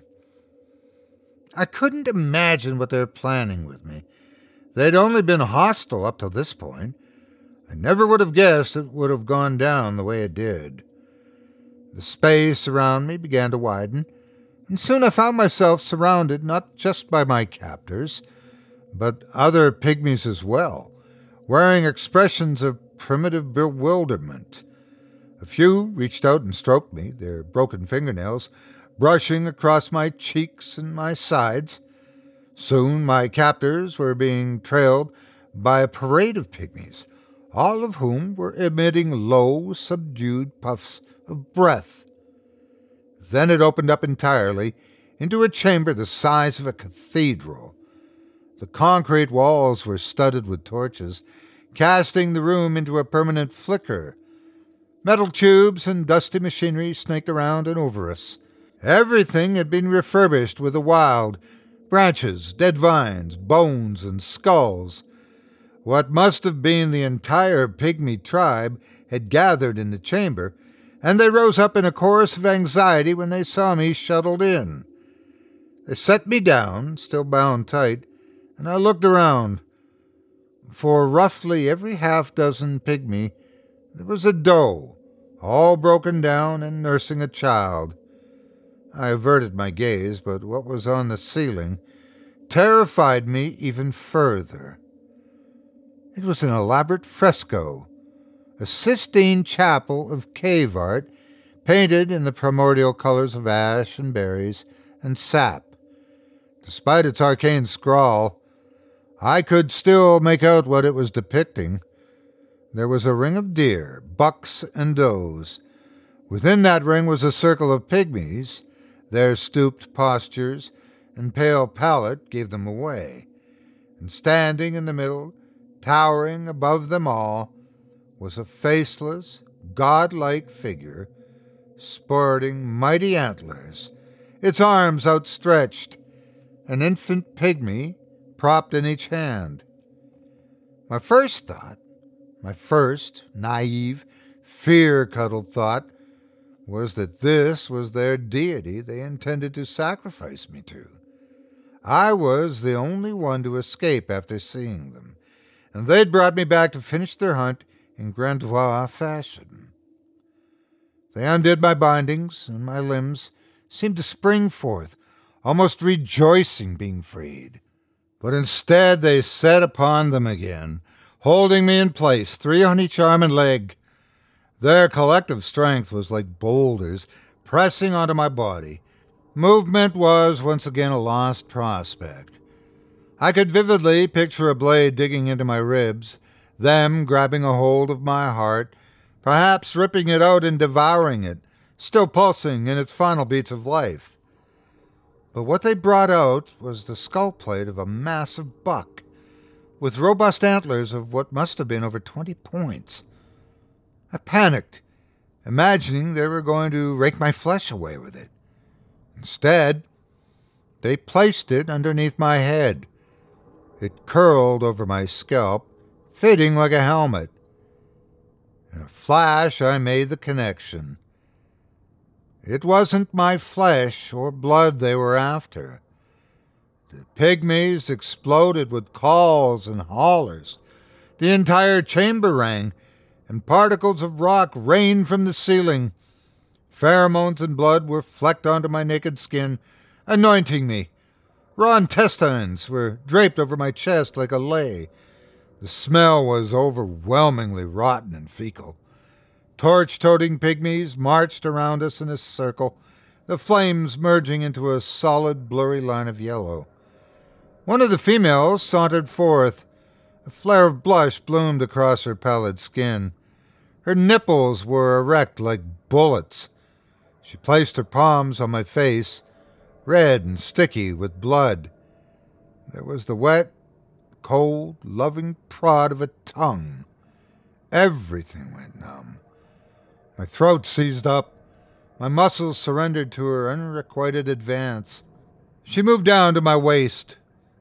I couldn't imagine what they were planning with me. They'd only been hostile up to this point. I never would have guessed it would have gone down the way it did. The space around me began to widen, and soon I found myself surrounded not just by my captors, but other pygmies as well, wearing expressions of primitive bewilderment. A few reached out and stroked me, their broken fingernails brushing across my cheeks and my sides. Soon my captors were being trailed by a parade of pygmies, all of whom were emitting low, subdued puffs of breath. Then it opened up entirely into a chamber the size of a cathedral. The concrete walls were studded with torches, casting the room into a permanent flicker. Metal tubes and dusty machinery snaked around and over us. Everything had been refurbished with a wild, branches, dead vines, bones, and skulls. What must have been the entire pygmy tribe had gathered in the chamber, and they rose up in a chorus of anxiety when they saw me shuttled in. They set me down, still bound tight, and I looked around. For roughly every half-dozen pygmy, there was a doe, all broken down and nursing a child. I averted my gaze, but what was on the ceiling terrified me even further. It was an elaborate fresco, a Sistine chapel of cave art, painted in the primordial colors of ash and berries and sap. Despite its arcane scrawl, I could still make out what it was depicting. There was a ring of deer, bucks and does. Within that ring was a circle of pygmies. Their stooped postures and pale pallor gave them away. And standing in the middle, towering above them all, was a faceless, godlike figure, sporting mighty antlers its arms outstretched, an infant pygmy propped in each hand. My first thought, my first naive, fear-cuddled thought, was that this was their deity they intended to sacrifice me to. I was the only one to escape after seeing them, and they'd brought me back to finish their hunt in Grandois fashion. They undid my bindings, and my limbs seemed to spring forth, almost rejoicing being freed. But instead they set upon them again, holding me in place, three on each arm and leg. Their collective strength was like boulders pressing onto my body. Movement was once again a lost prospect. I could vividly picture a blade digging into my ribs, them grabbing a hold of my heart, perhaps ripping it out and devouring it, still pulsing in its final beats of life. But what they brought out was the skull plate of a massive buck, with robust antlers of what must have been over twenty points. I panicked, imagining they were going to rake my flesh away with it. Instead, they placed it underneath my head. It curled over my scalp, fitting like a helmet. In a flash, I made the connection. It wasn't my flesh or blood they were after. The pygmies exploded with calls and hollers. The entire chamber rang, and particles of rock rained from the ceiling. Pheromones and blood were flecked onto my naked skin, anointing me. Raw intestines were draped over my chest like a lei. The smell was overwhelmingly rotten and fecal. Torch-toting pygmies marched around us in a circle, the flames merging into a solid, blurry line of yellow. One of the females sauntered forth. A flare of blush bloomed across her pallid skin. Her nipples were erect like bullets. She placed her palms on my face, red and sticky with blood. There was the wet, cold, loving prod of a tongue. Everything went numb. My throat seized up. My muscles surrendered to her unrequited advance. She moved down to my waist.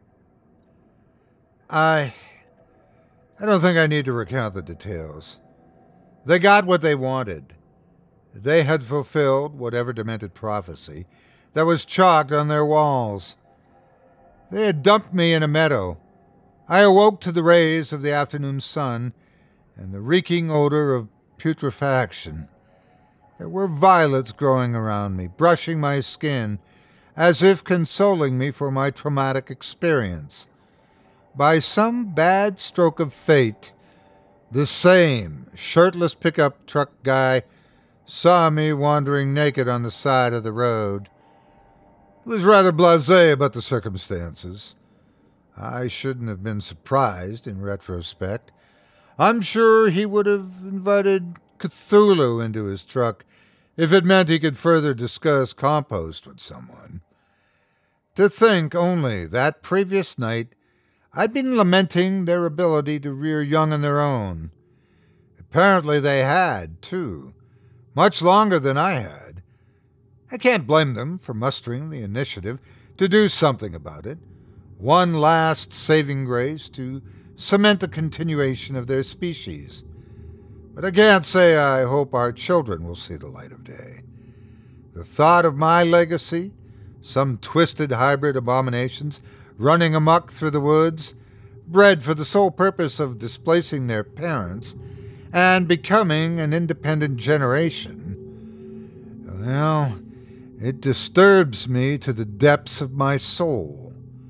I... I don't think I need to recount the details. They got what they wanted. They had fulfilled whatever demented prophecy that was chalked on their walls. They had dumped me in a meadow. I awoke to the rays of the afternoon sun and the reeking odor of putrefaction. There were violets growing around me, brushing my skin, as if consoling me for my traumatic experience. By some bad stroke of fate, the same shirtless pickup truck guy saw me wandering naked on the side of the road. He was rather blasé about the circumstances. I shouldn't have been surprised in retrospect. I'm sure he would have invited Cthulhu into his truck if it meant he could further discuss compost with someone. To think only that previous night I'd been lamenting their ability to rear young on their own. Apparently they had, too, much longer than I had. I can't blame them for mustering the initiative to do something about it, one last saving grace to cement the continuation of their species. But I can't say I hope our children will see the light of day. The thought of my legacy, some twisted hybrid abominations running amok through the woods, bred for the sole purpose of displacing their parents and becoming an independent generation, well, it disturbs me to the depths of my soul.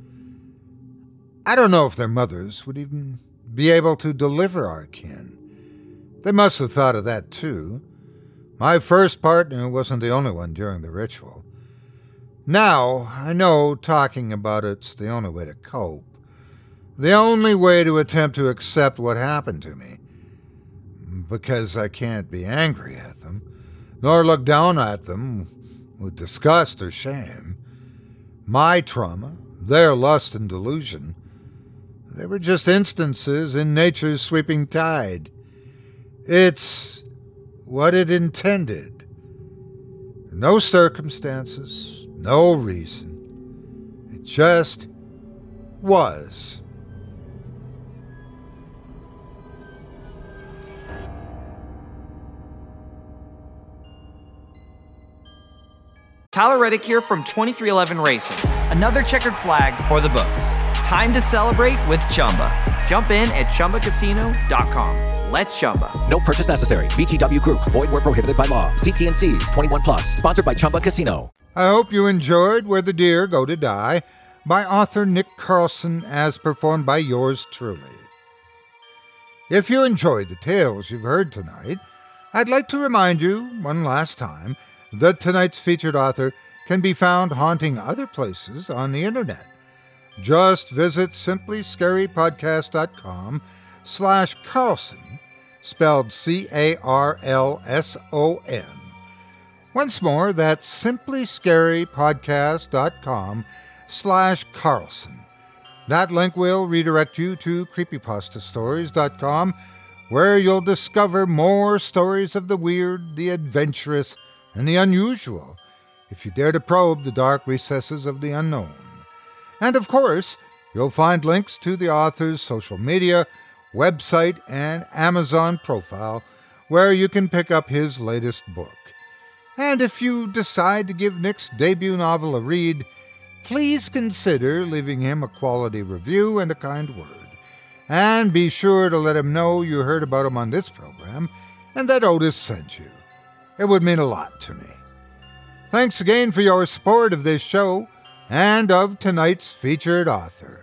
I don't know if their mothers would even be able to deliver our kin. They must have thought of that, too. My first partner wasn't the only one during the ritual. Now, I know talking about it's the only way to cope. The only way to attempt to accept what happened to me. Because I can't be angry at them, nor look down at them with disgust or shame. My trauma, their lust and delusion, they were just instances in nature's sweeping tide. It's what it intended. No circumstances, no reason. It just was. Tyler Reddick here from twenty-three eleven Racing. Another checkered flag for the books. Time to celebrate with Chumba. Jump in at Chumba Casino dot com. Let's Chumba. No purchase necessary. V G W Group. Void where prohibited by law. See T and C's. twenty-one plus. Sponsored by Chumba Casino. I hope you enjoyed Where the Deer Go to Die by author Nick Carlson as performed by yours truly. If you enjoyed the tales you've heard tonight, I'd like to remind you one last time that tonight's featured author can be found haunting other places on the internet. Just visit simply scary podcast dot com slash Carlson, spelled C A R L S O N. Once more, that's simply scary podcast dot com slash Carlson. That link will redirect you to creepypasta stories dot com, where you'll discover more stories of the weird, the adventurous, and the unusual, if you dare to probe the dark recesses of the unknown. And of course, you'll find links to the author's social media, website, and Amazon profile, where you can pick up his latest book. And if you decide to give Nick's debut novel a read, please consider leaving him a quality review and a kind word. And be sure to let him know you heard about him on this program, and that Otis sent you. It would mean a lot to me. Thanks again for your support of this show and of tonight's featured author.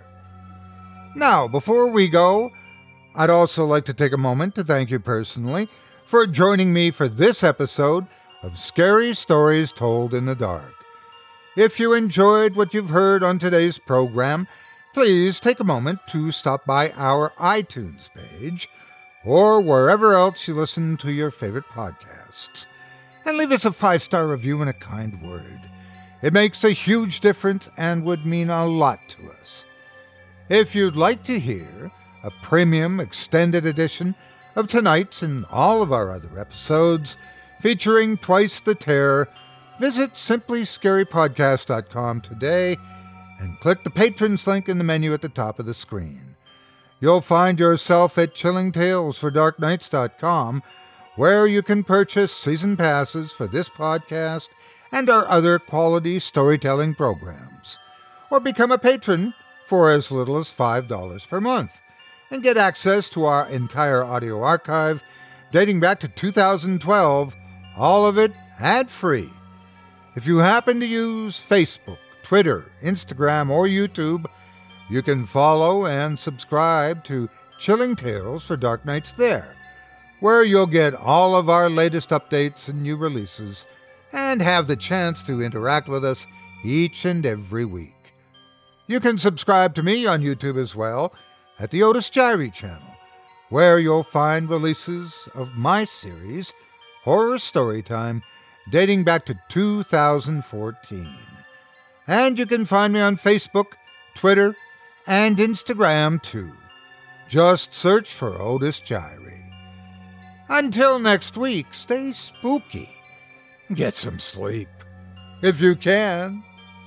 Now, before we go, I'd also like to take a moment to thank you personally for joining me for this episode of Scary Stories Told in the Dark. If you enjoyed what you've heard on today's program, please take a moment to stop by our iTunes page or wherever else you listen to your favorite podcasts, and leave us a five-star review and a kind word. It makes a huge difference and would mean a lot to us. If you'd like to hear a premium extended edition of tonight's and all of our other episodes featuring Twice the Terror, visit simply scary podcast dot com today and click the Patrons link in the menu at the top of the screen. You'll find yourself at chilling tales for dark nights dot com, where you can purchase season passes for this podcast and our other quality storytelling programs, or become a patron for as little as five dollars per month and get access to our entire audio archive dating back to two thousand twelve, all of it ad-free. If you happen to use Facebook, Twitter, Instagram, or YouTube, you can follow and subscribe to Chilling Tales for Dark Nights there, where you'll get all of our latest updates and new releases and have the chance to interact with us each and every week. You can subscribe to me on YouTube as well at the Otis Jiry channel, where you'll find releases of my series, Horror Storytime, dating back to two thousand fourteen. And you can find me on Facebook, Twitter, and Instagram too. Just search for Otis Jiry. Until next week, stay spooky. Get some sleep. If you can.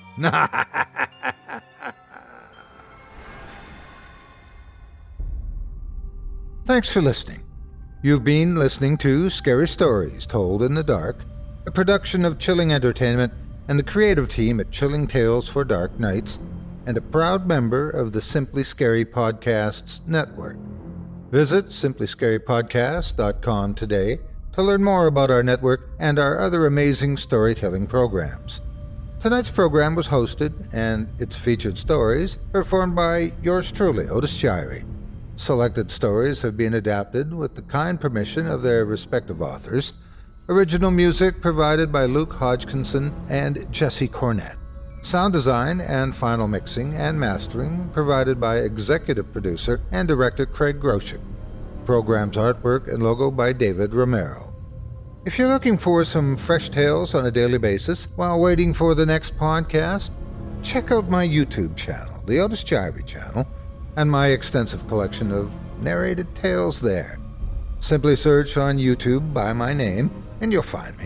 Thanks for listening. You've been listening to Scary Stories Told in the Dark, a production of Chilling Entertainment and the creative team at Chilling Tales for Dark Nights, and a proud member of the Simply Scary Podcasts Network. Visit simply scary podcast dot com today to learn more about our network and our other amazing storytelling programs. Tonight's program was hosted, and its featured stories performed by yours truly, Otis Jiry. Selected stories have been adapted with the kind permission of their respective authors. Original music provided by Luke Hodgkinson and Jesse Cornett. Sound design and final mixing and mastering provided by executive producer and director Craig Groshek. Program's artwork and logo by David Romero. If you're looking for some fresh tales on a daily basis while waiting for the next podcast, check out my YouTube channel, the Otis Jiry channel, and my extensive collection of narrated tales there. Simply search on YouTube by my name, and you'll find me.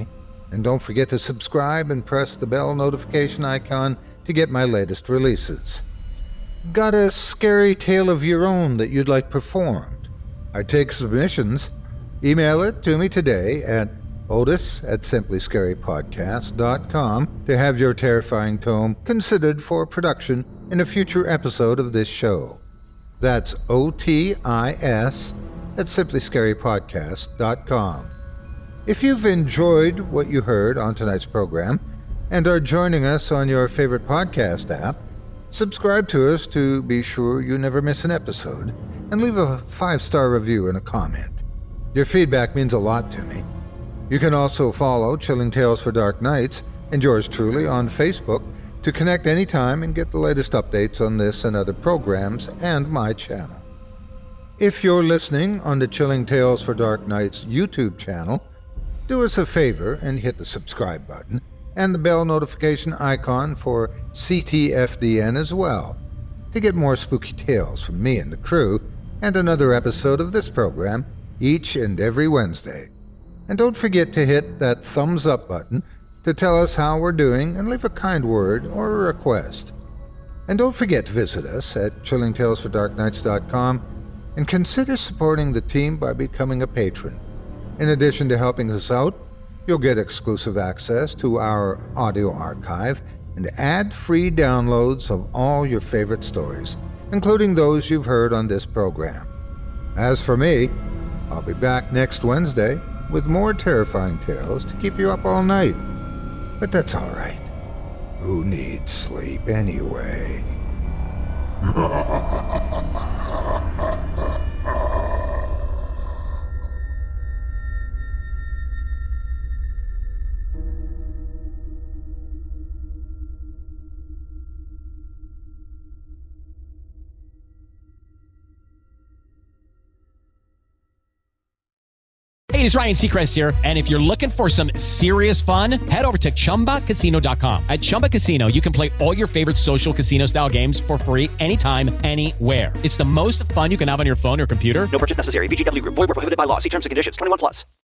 And don't forget to subscribe and press the bell notification icon to get my latest releases. Got a scary tale of your own that you'd like performed? I take submissions. Email it to me today at otis at simply scary podcast dot com to have your terrifying tome considered for production in a future episode of this show. That's O T I S at simply scary podcast dot com. If you've enjoyed what you heard on tonight's program and are joining us on your favorite podcast app, subscribe to us to be sure you never miss an episode, and leave a five-star review and a comment. Your feedback means a lot to me. You can also follow Chilling Tales for Dark Nights and yours truly on Facebook to connect anytime and get the latest updates on this and other programs and my channel. If you're listening on the Chilling Tales for Dark Nights YouTube channel, do us a favor and hit the subscribe button and the bell notification icon for C T F D N as well to get more spooky tales from me and the crew and another episode of this program each and every Wednesday. And don't forget to hit that thumbs up button to tell us how we're doing and leave a kind word or a request. And don't forget to visit us at chilling tales for dark nights dot com and consider supporting the team by becoming a patron. In addition to helping us out, you'll get exclusive access to our audio archive and ad-free downloads of all your favorite stories, including those you've heard on this program. As for me, I'll be back next Wednesday with more terrifying tales to keep you up all night. But that's all right. Who needs sleep anyway? Hey, it's Ryan Seacrest here, and if you're looking for some serious fun, head over to chumba casino dot com. At Chumba Casino, you can play all your favorite social casino-style games for free anytime, anywhere. It's the most fun you can have on your phone or computer. No purchase necessary. V G W Group. Void where prohibited by law. See terms and conditions. twenty-one plus.